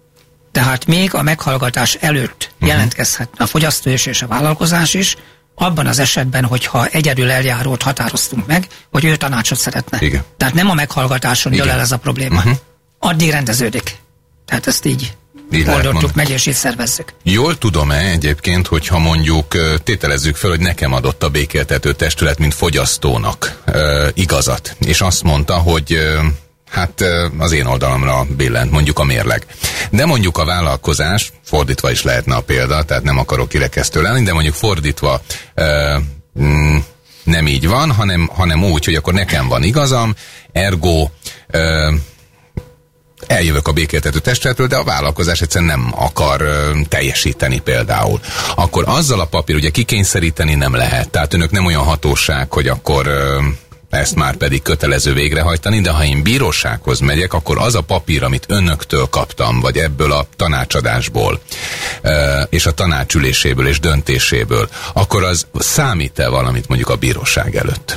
Tehát még a meghallgatás előtt uh-huh. jelentkezhetne a fogyasztó és a vállalkozás is, abban az esetben, hogyha egyedül eljárót határoztunk meg, hogy ő tanácsot szeretne. Igen. Tehát nem a meghallgatáson dől el ez a probléma. Uh-huh. Addig rendeződik. Tehát ezt így, így oldottuk meg, és így szervezzük. Jól tudom-e egyébként, hogyha mondjuk tételezzük fel, hogy nekem adott a békéltető testület, mint fogyasztónak uh, igazat, és azt mondta, hogy uh, hát uh, az én oldalamra billent, mondjuk a mérleg. De mondjuk a vállalkozás, fordítva is lehetne a példa, tehát nem akarok kirekesztő lenni, de mondjuk fordítva uh, mm, nem így van, hanem, hanem úgy, hogy akkor nekem van igazam, ergo uh, eljövök a békéltető testületről, de a vállalkozás egyszerűen nem akar ö, teljesíteni például. Akkor azzal a papír ugye kikényszeríteni nem lehet. Tehát önök nem olyan hatóság, hogy akkor ö, ezt már pedig kötelező végrehajtani, de ha én bírósághoz megyek, akkor az a papír, amit önöktől kaptam, vagy ebből a tanácsadásból, ö, és a tanácsüléséből és döntéséből, akkor az számít-e valamit mondjuk a bíróság előtt?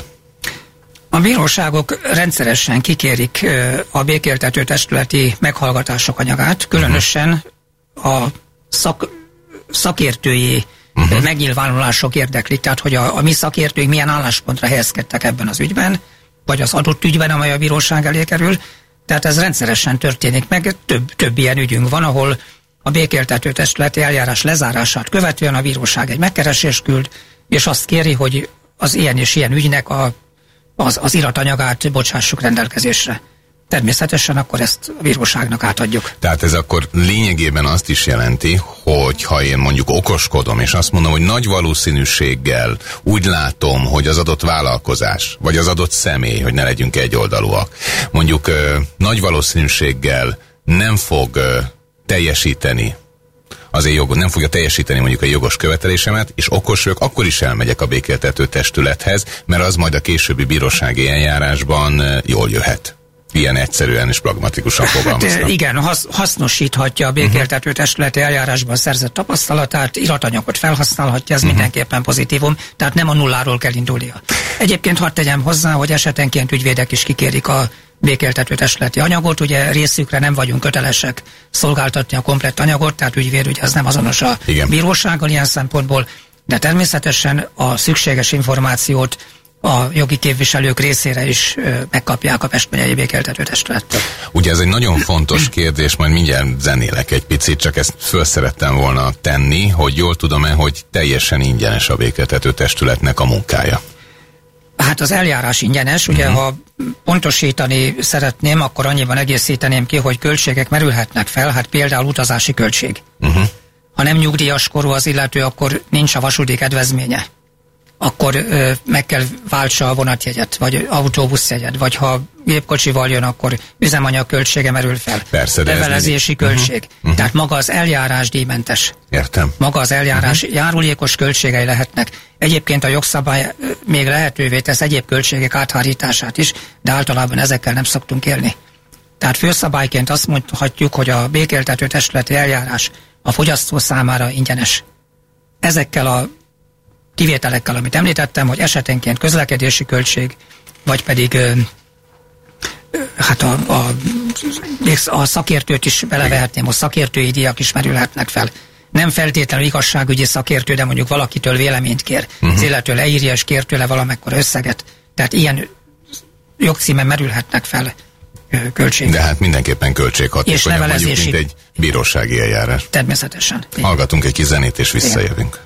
A bíróságok rendszeresen kikérik a békéltető testületi meghallgatások anyagát, különösen a szak, szakértői uh-huh. megnyilvánulások érdeklik, tehát hogy a, a mi szakértőink milyen álláspontra helyezkedtek ebben az ügyben, vagy az adott ügyben, amely a bíróság elé kerül. Tehát ez rendszeresen történik meg, több, több ilyen ügyünk van, ahol a békéltető testületi eljárás lezárását követően a bíróság egy megkeresést küld, és azt kéri, hogy az ilyen és ilyen ügynek a Az, az iratanyagát bocsássuk rendelkezésre. Természetesen akkor ezt a bíróságnak átadjuk. Tehát ez akkor lényegében azt is jelenti, hogy ha én mondjuk okoskodom, és azt mondom, hogy nagy valószínűséggel úgy látom, hogy az adott vállalkozás, vagy az adott személy, hogy ne legyünk egyoldalúak, mondjuk ö, nagy valószínűséggel nem fog ö, teljesíteni az én jogom, nem fogja teljesíteni mondjuk a jogos követelésemet, és okos vagyok, akkor is elmegyek a békéltető testülethez, mert az majd a későbbi bírósági eljárásban jól jöhet. Ilyen egyszerűen és pragmatikusan fogalmaztam. Hát, igen, hasz, hasznosíthatja a békéltető testületi eljárásban szerzett tapasztalatát, iratanyagot felhasználhatja, ez uh-huh. mindenképpen pozitívum, tehát nem a nulláról kell indulnia. Egyébként hadd tegyem hozzá, hogy esetenként ügyvédek is kikérik a békéltető testületi anyagot. Ugye részükre nem vagyunk kötelesek szolgáltatni a komplett anyagot, tehát ügyvéd, ugye ez nem azonos a Igen. bírósággal ilyen szempontból, de természetesen a szükséges információt a jogi képviselők részére is ö, megkapják a Pest megyei békéltető testülettől. Ugye ez egy nagyon fontos kérdés, majd mindjárt zenélek egy picit, csak ezt föl szerettem volna tenni, hogy jól tudom-e, hogy teljesen ingyenes a békéltető testületnek a munkája. Hát az eljárás ingyenes, ugye uh-huh. ha pontosítani szeretném, akkor annyiban egészíteném ki, hogy költségek merülhetnek fel, hát például utazási költség. Uh-huh. Ha nem nyugdíjas korú az illető, akkor nincs a vasúti kedvezménye. Akkor ö, meg kell váltsa a vonatjegyet, vagy autóbuszjegyet, vagy ha gépkocsival jön, akkor üzemanyag költsége merül fel. Persze, de levelezési mindig... költség. Uh-huh. Tehát maga az eljárás díjmentes. Értem. Maga az eljárás uh-huh. járulékos költségei lehetnek. Egyébként a jogszabály még lehetővé tesz egyéb költségek áthárítását is, de általában ezekkel nem szoktunk élni. Tehát főszabályként azt mondhatjuk, hogy a békéltető testületi eljárás a fogyasztó számára ingyenes. Ezekkel a kivételekkel, amit említettem, hogy esetenként közlekedési költség, vagy pedig ö, ö, hát a, a, a szakértőt is belevehetném, a szakértői díjak is merülhetnek fel. Nem feltétlenül igazságügyi szakértő, de mondjuk valakitől véleményt kér. Uh-huh. Az illető leírja és kér tőle valamekkora összeget. Tehát ilyen jogcímen merülhetnek fel ö, költségek. De hát mindenképpen költséghatékonyabb, mondjuk, mint egy bírósági eljárás. Természetesen. Hallgatunk egy kis zenét és visszajövünk.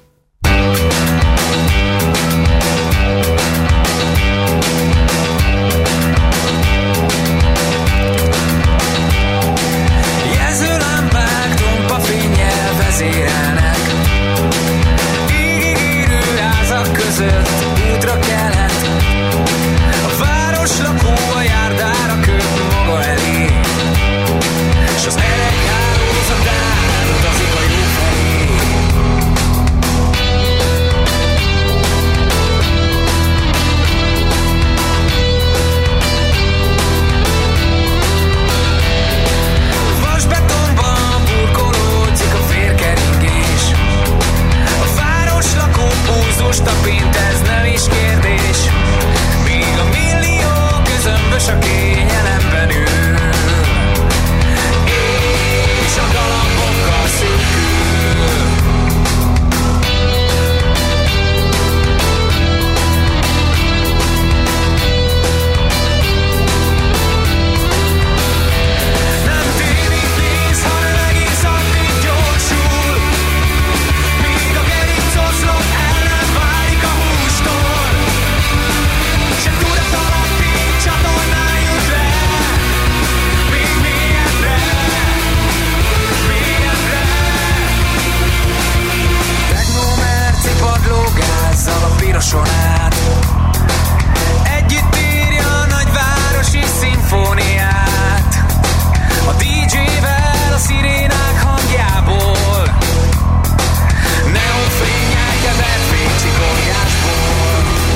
Útra kelhet, a város lakó a járdára köt maga elé, s az erek hálózatán utazik a jó felé. Vasbetonban burkolódzik a vérkeringés, a város lakó pulzus tapint, ez nem is kérdés, míg a millió közömbös a kényelemben ül, és a galambokkal szűkül. Nem tévik néz, hanem egész addig gyorsul, míg a gerincoszlop el nem válik a hústól, se tudat alatti csatornán jut le, még mélyebbre, mélyebbre. Technomerci padlógázzal a piroson át, együtt írja a nagyvárosi szimfóniát, a dé dzsével a szirénák hangjából, neonfények kevert fénycsikorgásból.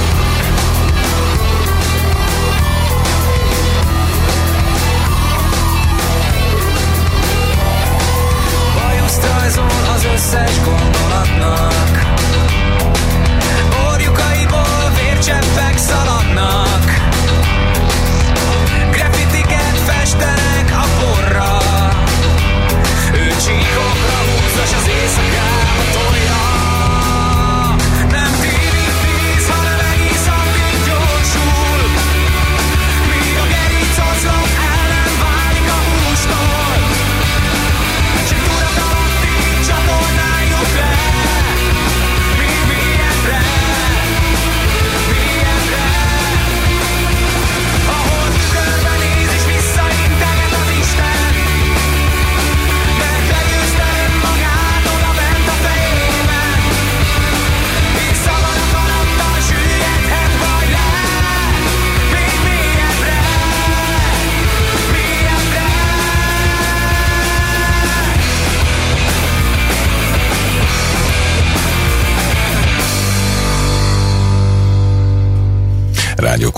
Bajuszt rajzol az összes gondolatnak, orjukaiból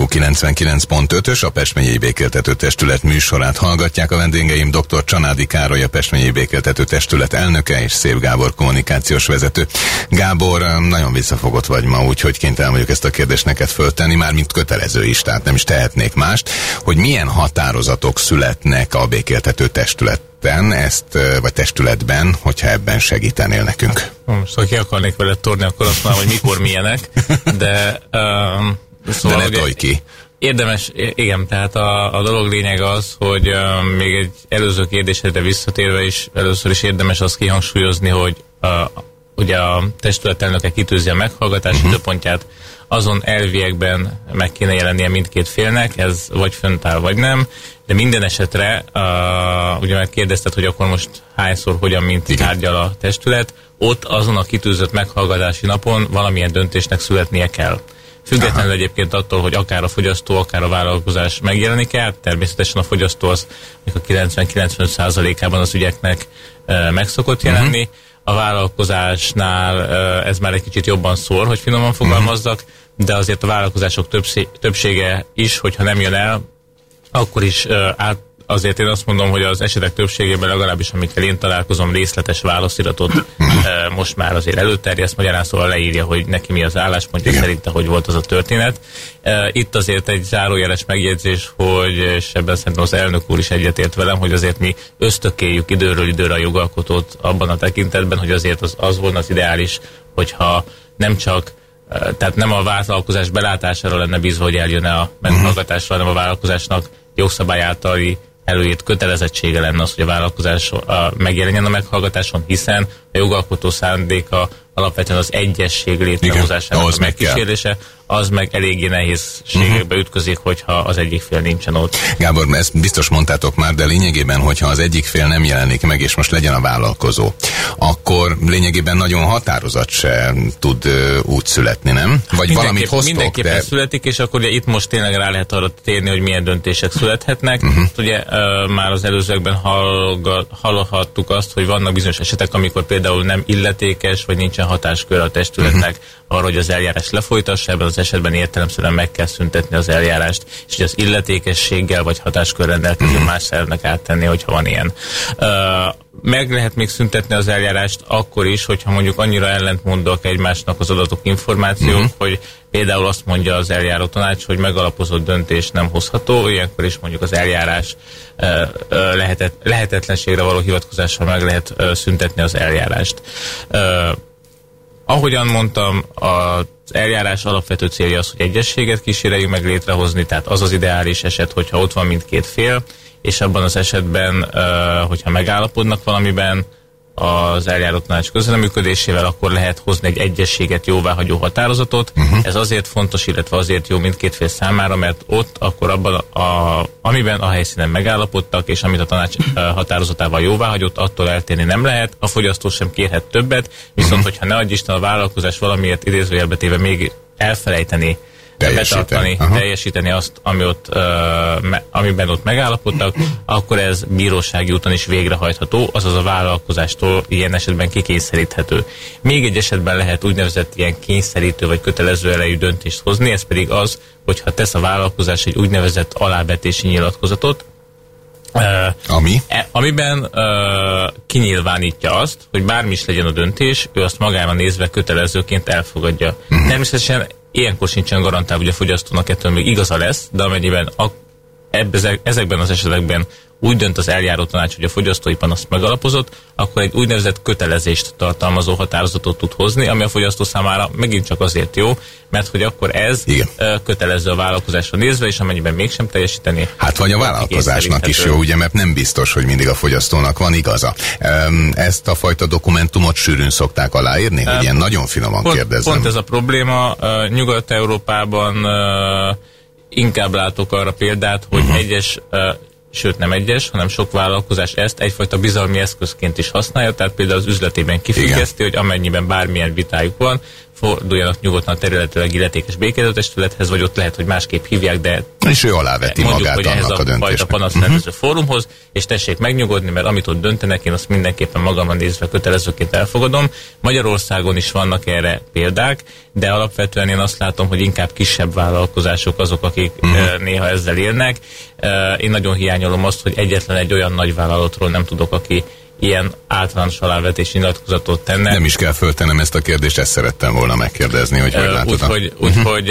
Rádió kilencvenkilenc pont ötös, a Pest megyei Békéltető Testület műsorát hallgatják. A vendégeim dr. Csanádi Károly, a Pest megyei Békéltető Testület elnöke, és Szép Gábor kommunikációs vezető. Gábor, nagyon visszafogott vagy ma, úgyhogy kénytelen vagyok ezt a kérdést neked föltenni, már mint kötelező is, tehát nem is tehetnék mást, hogy milyen határozatok születnek a Békéltető Testületen, ezt, vagy testületben, hogyha ebben segítenél nekünk. Most, ha ki akarnék vele torni, akkor azt mondom, hogy mikor milyenek, de um, szóval, de ne tolj ki. Érdemes, igen, tehát a, a dolog lényeg az, hogy uh, még egy előző kérdésedre visszatérve is, először is érdemes azt kihangsúlyozni, hogy uh, ugye a testület elnöke kitűzi a meghallgatás uh-huh. időpontját, azon elviekben meg kéne jelennie mindkét félnek, ez vagy fönt áll, vagy nem, de minden esetre, uh, ugye már kérdezted, hogy akkor most hányszor, hogyan, mint tárgyal a testület, ott azon a kitűzött meghallgatási napon valamilyen döntésnek születnie kell. Függetlenül Aha. egyébként attól, hogy akár a fogyasztó, akár a vállalkozás megjelenik-e, természetesen a fogyasztó az a kilencven-kilencvenöt százalékában az ügyeknek uh, meg szokott jelenni. Uh-huh. A vállalkozásnál uh, ez már egy kicsit jobban szól, hogy finoman fogalmazzak, uh-huh. de azért a vállalkozások többsé- többsége is, hogyha nem jön el, akkor is uh, át, azért én azt mondom, hogy az esetek többségében legalábbis, amikkel én találkozom, részletes válasziratot uh, most már azért előterjeszt, magyarán szóval leírja, hogy neki mi az álláspontja, szerinte, hogy volt az a történet. Uh, itt azért egy zárójeles megjegyzés, hogy, és ebben szerintem az elnök úr is egyetért velem, hogy azért mi ösztökéljük időről időre a jogalkotót abban a tekintetben, hogy azért az, az volna az ideális, hogyha nem csak tehát nem a vállalkozás belátására lenne bízva, hogy eljön-e a meghallgatásra, hanem a vállalkozásnak jogszabály általi előírt kötelezettsége lenne az, hogy a vállalkozás a, megjelenjen a meghallgatáson, hiszen a jogalkotó szándéka alapvetően az egyesség létrehozásának a megkísérése, az meg eléggé nehézségekbe uh-huh. ütközik, hogyha az egyik fél nincsen ott. Gábor, ezt biztos mondtátok már, de lényegében, hogyha az egyik fél nem jelenik meg, és most legyen a vállalkozó, akkor lényegében nagyon határozat se tud uh, úgy születni, nem? Vagy valamit hoztok, mindenképpen de... születik, és akkor ugye itt most tényleg rá lehet arra térni, hogy milyen döntések születhetnek. Uh-huh. Ugye uh, már az előzőekben hallga, hallhattuk azt, hogy vannak bizonyos esetek, amikor például nem illetékes, vagy nincsen hatáskör a testületnek uh-huh. arra, hogy az eljárás lefolytassa, ebben az esetben értelemszerűen meg kell szüntetni az eljárást, és hogy az illetékességgel vagy hatáskör rendelkező uh-huh. más szervnek áttenni, hogyha van ilyen. Uh, meg lehet még szüntetni az eljárást akkor is, hogyha mondjuk annyira ellentmondóak egymásnak az adatok, információk, uh-huh. hogy például azt mondja az eljáró tanács, hogy megalapozott döntés nem hozható, ilyenkor is mondjuk az eljárás uh, uh, lehetet, lehetetlenségre való hivatkozással meg lehet uh, szüntetni az eljárást. Uh, Ahogyan mondtam, az eljárás alapvető célja az, hogy egyességet kíséreljük meg létrehozni, tehát az az ideális eset, hogyha ott van mindkét fél, és abban az esetben, hogyha megállapodnak valamiben az eljáró tanács közreműködésével, akkor lehet hozni egy egyességet jóváhagyó határozatot. Uh-huh. Ez azért fontos, illetve azért jó mindkét fél számára, mert ott akkor abban, a, amiben a helyszínen megállapodtak, és amit a tanács határozatával jóváhagyott, attól eltérni nem lehet. A fogyasztó sem kérhet többet, viszont uh-huh. hogyha ne adj Isten a vállalkozás valamiért idézőjelbe téve még elfelejteni, betartani, Aha. teljesíteni azt, ami ott, uh, me, amiben ott megállapodtak, akkor ez bírósági úton is végrehajtható, azaz a vállalkozástól ilyen esetben kikényszeríthető. Még egy esetben lehet úgynevezett ilyen kényszerítő vagy kötelező erejű döntést hozni, ez pedig az, hogyha tesz a vállalkozás egy úgynevezett alávetési nyilatkozatot, Uh, Ami? E, amiben uh, kinyilvánítja azt, hogy bármi is legyen a döntés, ő azt magában nézve kötelezőként elfogadja. Uh-huh. Természetesen ilyenkor sincsen garantálva, hogy a fogyasztónak ettől még igaza lesz, de amennyiben a, ebbe, ezekben az esetekben úgy dönt az eljáró tanács, hogy a fogyasztói panaszt megalapozott, akkor egy úgynevezett kötelezést tartalmazó határozatot tud hozni, ami a fogyasztó számára megint csak azért jó, mert hogy akkor ez Igen. kötelező a vállalkozásra nézve, és amennyiben mégsem teljesíteni. Hát vagy a vállalkozásnak is jó, ugye, mert nem biztos, hogy mindig a fogyasztónak van igaza. Ezt a fajta dokumentumot sűrűn szokták aláírni, hogy ilyen nagyon finoman pont, kérdezem. Pont ez a probléma. Nyugat-Európában inkább látok arra példát, hogy uh-huh. egyes sőt nem egyes, hanem sok vállalkozás ezt egyfajta bizalmi eszközként is használja, tehát például az üzletében kifüggeszti, hogy amennyiben bármilyen vitájuk van, forduljanak nyugodtan a területileg illetékes békéltetőtestülethez, vagy ott lehet, hogy másképp hívják, de és ő aláveti mondjuk, magát hogy annak ehhez a döntésnek. fajta panaszrendező uh-huh. fórumhoz, és tessék megnyugodni, mert amit ott döntenek, én azt mindenképpen magamra nézve kötelezőként elfogadom. Magyarországon is vannak erre példák, de alapvetően én azt látom, hogy inkább kisebb vállalkozások azok, akik uh-huh. néha ezzel élnek. Én nagyon hiányolom azt, hogy egyetlen egy olyan nagy vállalatról nem tudok, aki ilyen általános alávetési nyilatkozatot tenne. Nem is kell föltennem ezt a kérdést, ezt szerettem volna megkérdezni, hogy hogy látod. Úgyhogy úgy,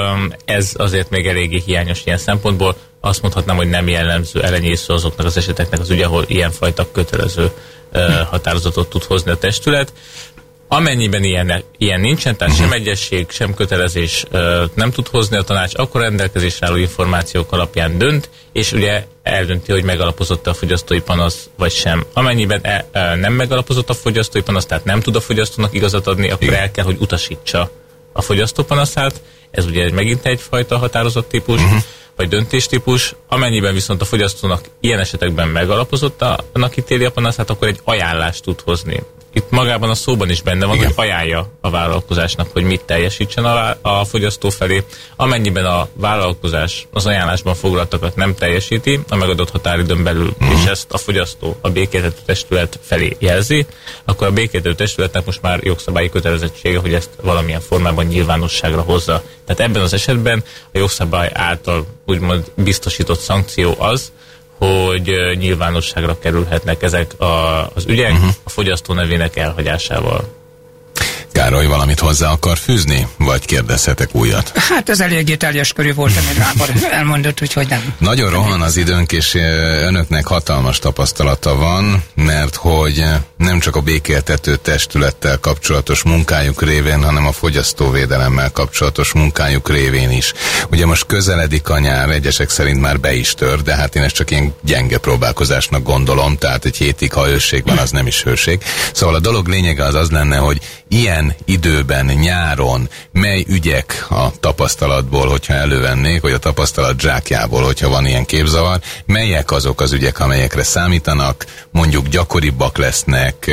ez azért még eléggé hiányos ilyen szempontból. Azt mondhatnám, hogy nem jellemző, elenyésző azoknak az eseteknek az ügy, ahol ilyenfajta kötelező határozatot tud hozni a testület. Amennyiben ilyen, ilyen nincsen, tehát sem egyesség, sem kötelezés ö, nem tud hozni a tanács, akkor rendelkezésre álló információk alapján dönt, és ugye eldönti, hogy megalapozott a fogyasztói panasz, vagy sem. Amennyiben e, e, nem megalapozott a fogyasztói panasz, tehát nem tud a fogyasztónak igazat adni, akkor el kell, hogy utasítsa a fogyasztó panaszát. Ez ugye megint egyfajta határozott típus, uh-huh. vagy döntéstípus. Amennyiben viszont a fogyasztónak ilyen esetekben megalapozott annak ítéli a panaszát, akkor egy ajánlást tud hozni. Itt magában a szóban is benne van, igen. hogy ajánlja a vállalkozásnak, hogy mit teljesítsen a, a fogyasztó felé. Amennyiben a vállalkozás az ajánlásban foglaltakat nem teljesíti, a megadott határidőn belül, uh-huh. és ezt a fogyasztó a békéltető testület felé jelzi, akkor a békéltető testületnek most már jogszabályi kötelezettsége, hogy ezt valamilyen formában nyilvánosságra hozza. Tehát ebben az esetben a jogszabály által úgymond biztosított szankció az, hogy nyilvánosságra kerülhetnek ezek a, az ügyek uh-huh. a fogyasztó nevének elhagyásával. Károly, valamit hozzá akar fűzni? Vagy kérdezhetek újat? Hát ez eléggé teljes körű volt, amit Gábor elmondott, úgyhogy nem. Nagyon rohan az időnk, és önöknek hatalmas tapasztalata van, mert hogy nem csak a békéltető testülettel kapcsolatos munkájuk révén, hanem a fogyasztóvédelemmel kapcsolatos munkájuk révén is. Ugye most közeledik a nyár, egyesek szerint már be is tör, de hát én ezt csak ilyen gyenge próbálkozásnak gondolom, tehát egy hétig, ha hőség van, az nem is hőség. Szóval a dolog lényege az az lenne, hogy ilyen időben, nyáron, mely ügyek a tapasztalatból, hogyha elővennék, vagy a tapasztalat zsákjából, hogyha van ilyen képzavar, melyek azok az ügyek, amelyekre számítanak, mondjuk gyakoribbak lesznek,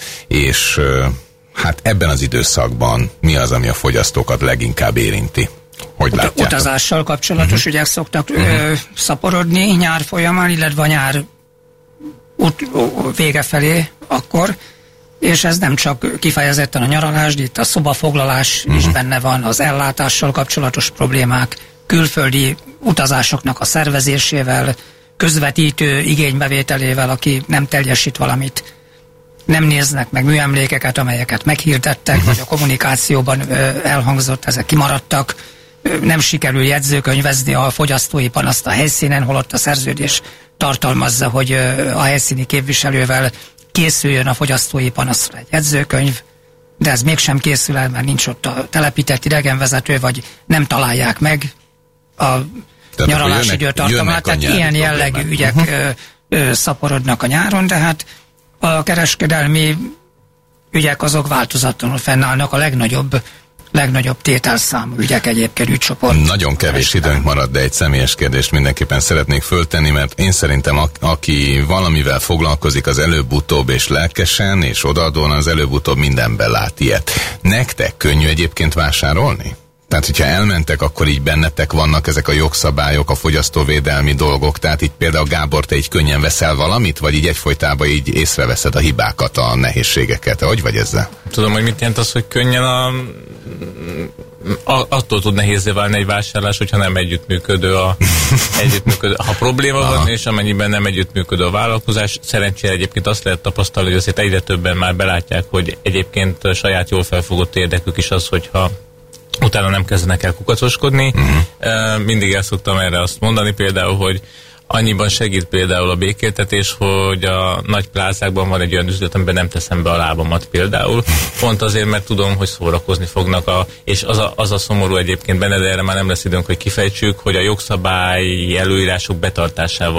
és hát ebben az időszakban mi az, ami a fogyasztókat leginkább érinti? Hogy látjátok? Utazással kapcsolatos uh-huh. ügyek szoktak uh-huh. ö, szaporodni nyár folyamán, illetve a nyár út, vége felé akkor, és ez nem csak kifejezetten a nyaralás, de itt a szobafoglalás uh-huh. is benne van, az ellátással kapcsolatos problémák, külföldi utazásoknak a szervezésével, közvetítő igénybevételével, aki nem teljesít valamit, nem néznek meg műemlékeket, amelyeket meghirdettek, uh-huh. vagy a kommunikációban ö, elhangzott, ezek kimaradtak, ö, nem sikerül jegyzőkönyvezni a fogyasztói panaszt a helyszínen, holott a szerződés tartalmazza, hogy ö, a helyszíni képviselővel készüljön a fogyasztói panaszra egy jegyzőkönyv, de ez mégsem készül el, mert nincs ott a telepített idegenvezető, vagy nem találják meg a tehát nyaralási időtartamát. Tehát ilyen jellegű problémák. Ügyek uh-huh. ö, ö, szaporodnak a nyáron, de hát a kereskedelmi ügyek azok változatlanul fennállnak, a legnagyobb legnagyobb tételszámú ügyek egyébként ügycsoport. Nagyon kevés időnk marad, de egy személyes kérdést mindenképpen szeretnék föltenni, mert én szerintem a, aki valamivel foglalkozik az előbb-utóbb és lelkesen, és odaadóan az előbb-utóbb mindenben lát ilyet. Nektek könnyű egyébként vásárolni? Tehát, hogyha elmentek, akkor így bennetek vannak ezek a jogszabályok, a fogyasztóvédelmi dolgok, tehát így például Gábor, te így könnyen veszel valamit, vagy így egyfolytában így észreveszed a hibákat, a nehézségeket, hogy vagy ezzel? Tudom, hogy mit jelent az, hogy könnyen a... a attól tud nehézzé válni egy vásárlás, hogyha nem együttműködő a... együttműködő. Ha probléma Aha. van, és amennyiben nem együttműködő a vállalkozás, szerencsére egyébként azt lehet tapasztalni, hogy azért egyre többen már belátják, hogy egyébként saját jól felfogott érdekük is az, hogyha utána nem kezdenek el kukacoskodni. Uh-huh. Mindig el szoktam erre azt mondani például, hogy annyiban segít például a békéltetés, hogy a nagy plázákban van egy olyan üzlet, amiben nem teszem be a lábamat például. Pont azért, mert tudom, hogy szórakozni fognak, a, és az a, az a szomorú egyébként benne, de erre már nem lesz időnk, hogy kifejtsük, hogy a jogszabályi előírások betartásával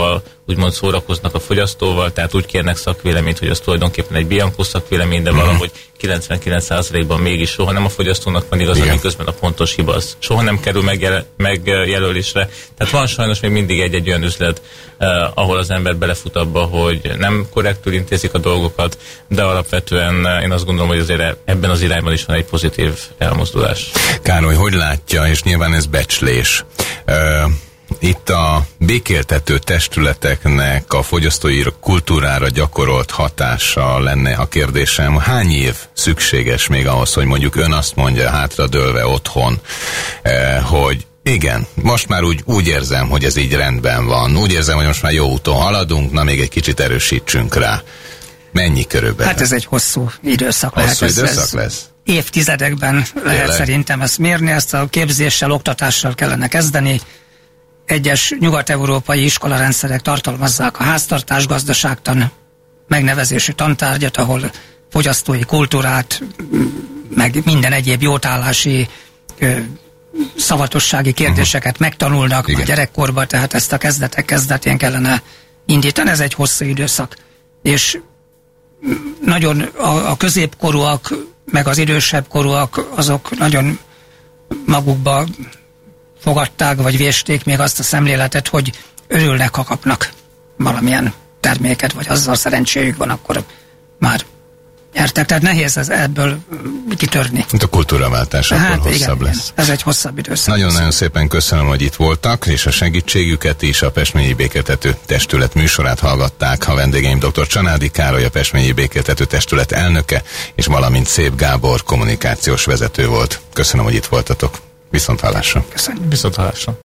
úgymond szórakoznak a fogyasztóval, tehát úgy kérnek szakvéleményt, hogy az tulajdonképpen egy Bianco szakvélemény, de valahogy kilencvenkilenc százalékban mégis soha nem a fogyasztónak van igaza, miközben a pontos hiba az soha nem kerül megjel- megjelölésre. Tehát van sajnos még mindig egy-egy olyan üzlet, eh, ahol az ember belefut abba, hogy nem korrektül intézik a dolgokat, de alapvetően eh, én azt gondolom, hogy azért ebben az irányban is van egy pozitív elmozdulás. Károly, hogy látja, és nyilván ez becslés. Uh, Itt a békéltető testületeknek a fogyasztói kultúrára gyakorolt hatása lenne a kérdésem. Hány év szükséges még ahhoz, hogy mondjuk ön azt mondja hátradőlve otthon, eh, hogy igen, most már úgy, úgy érzem, hogy ez így rendben van. Úgy érzem, hogy most már jó úton haladunk, na még egy kicsit erősítsünk rá. Mennyi körülbelül? Hát ez egy hosszú időszak hosszú lehet. Hosszú időszak ez, lesz? Évtizedekben lehet Tényleg? Szerintem ezt mérni, ezt a képzéssel, oktatással kellene kezdeni. Egyes nyugat-európai iskolarendszerek tartalmazzák a háztartás gazdaságtan megnevezésű tantárgyat, ahol fogyasztói kultúrát, meg minden egyéb jótállási, ö, szavatossági kérdéseket uh-huh. megtanulnak a gyerekkorban, tehát ezt a kezdetek kezdetén kellene indítani. Ez egy hosszú időszak. És nagyon a, a középkorúak, meg az idősebb korúak, azok nagyon magukba fogadták, vagy vésték még azt a szemléletet, hogy örülnek, ha kapnak valamilyen terméket, vagy azzal szerencséjük van, akkor már nyertek. Tehát nehéz ez ebből kitörni. A kultúraváltás hát akkor hosszabb igen, lesz. Ez egy hosszabb időszak. Nagyon-nagyon szépen köszönöm, hogy itt voltak, és a segítségüket is. A Pestményi Békéltető Testület műsorát hallgatták. A vendégeim dr. Csanádi Károly, a Pestményi Békéltető Testület elnöke, és valamint Szép Gábor kommunikációs vezető volt. Köszönöm, hogy itt voltatok. Viszont hallásra. Köszönöm. Viszont hallásra.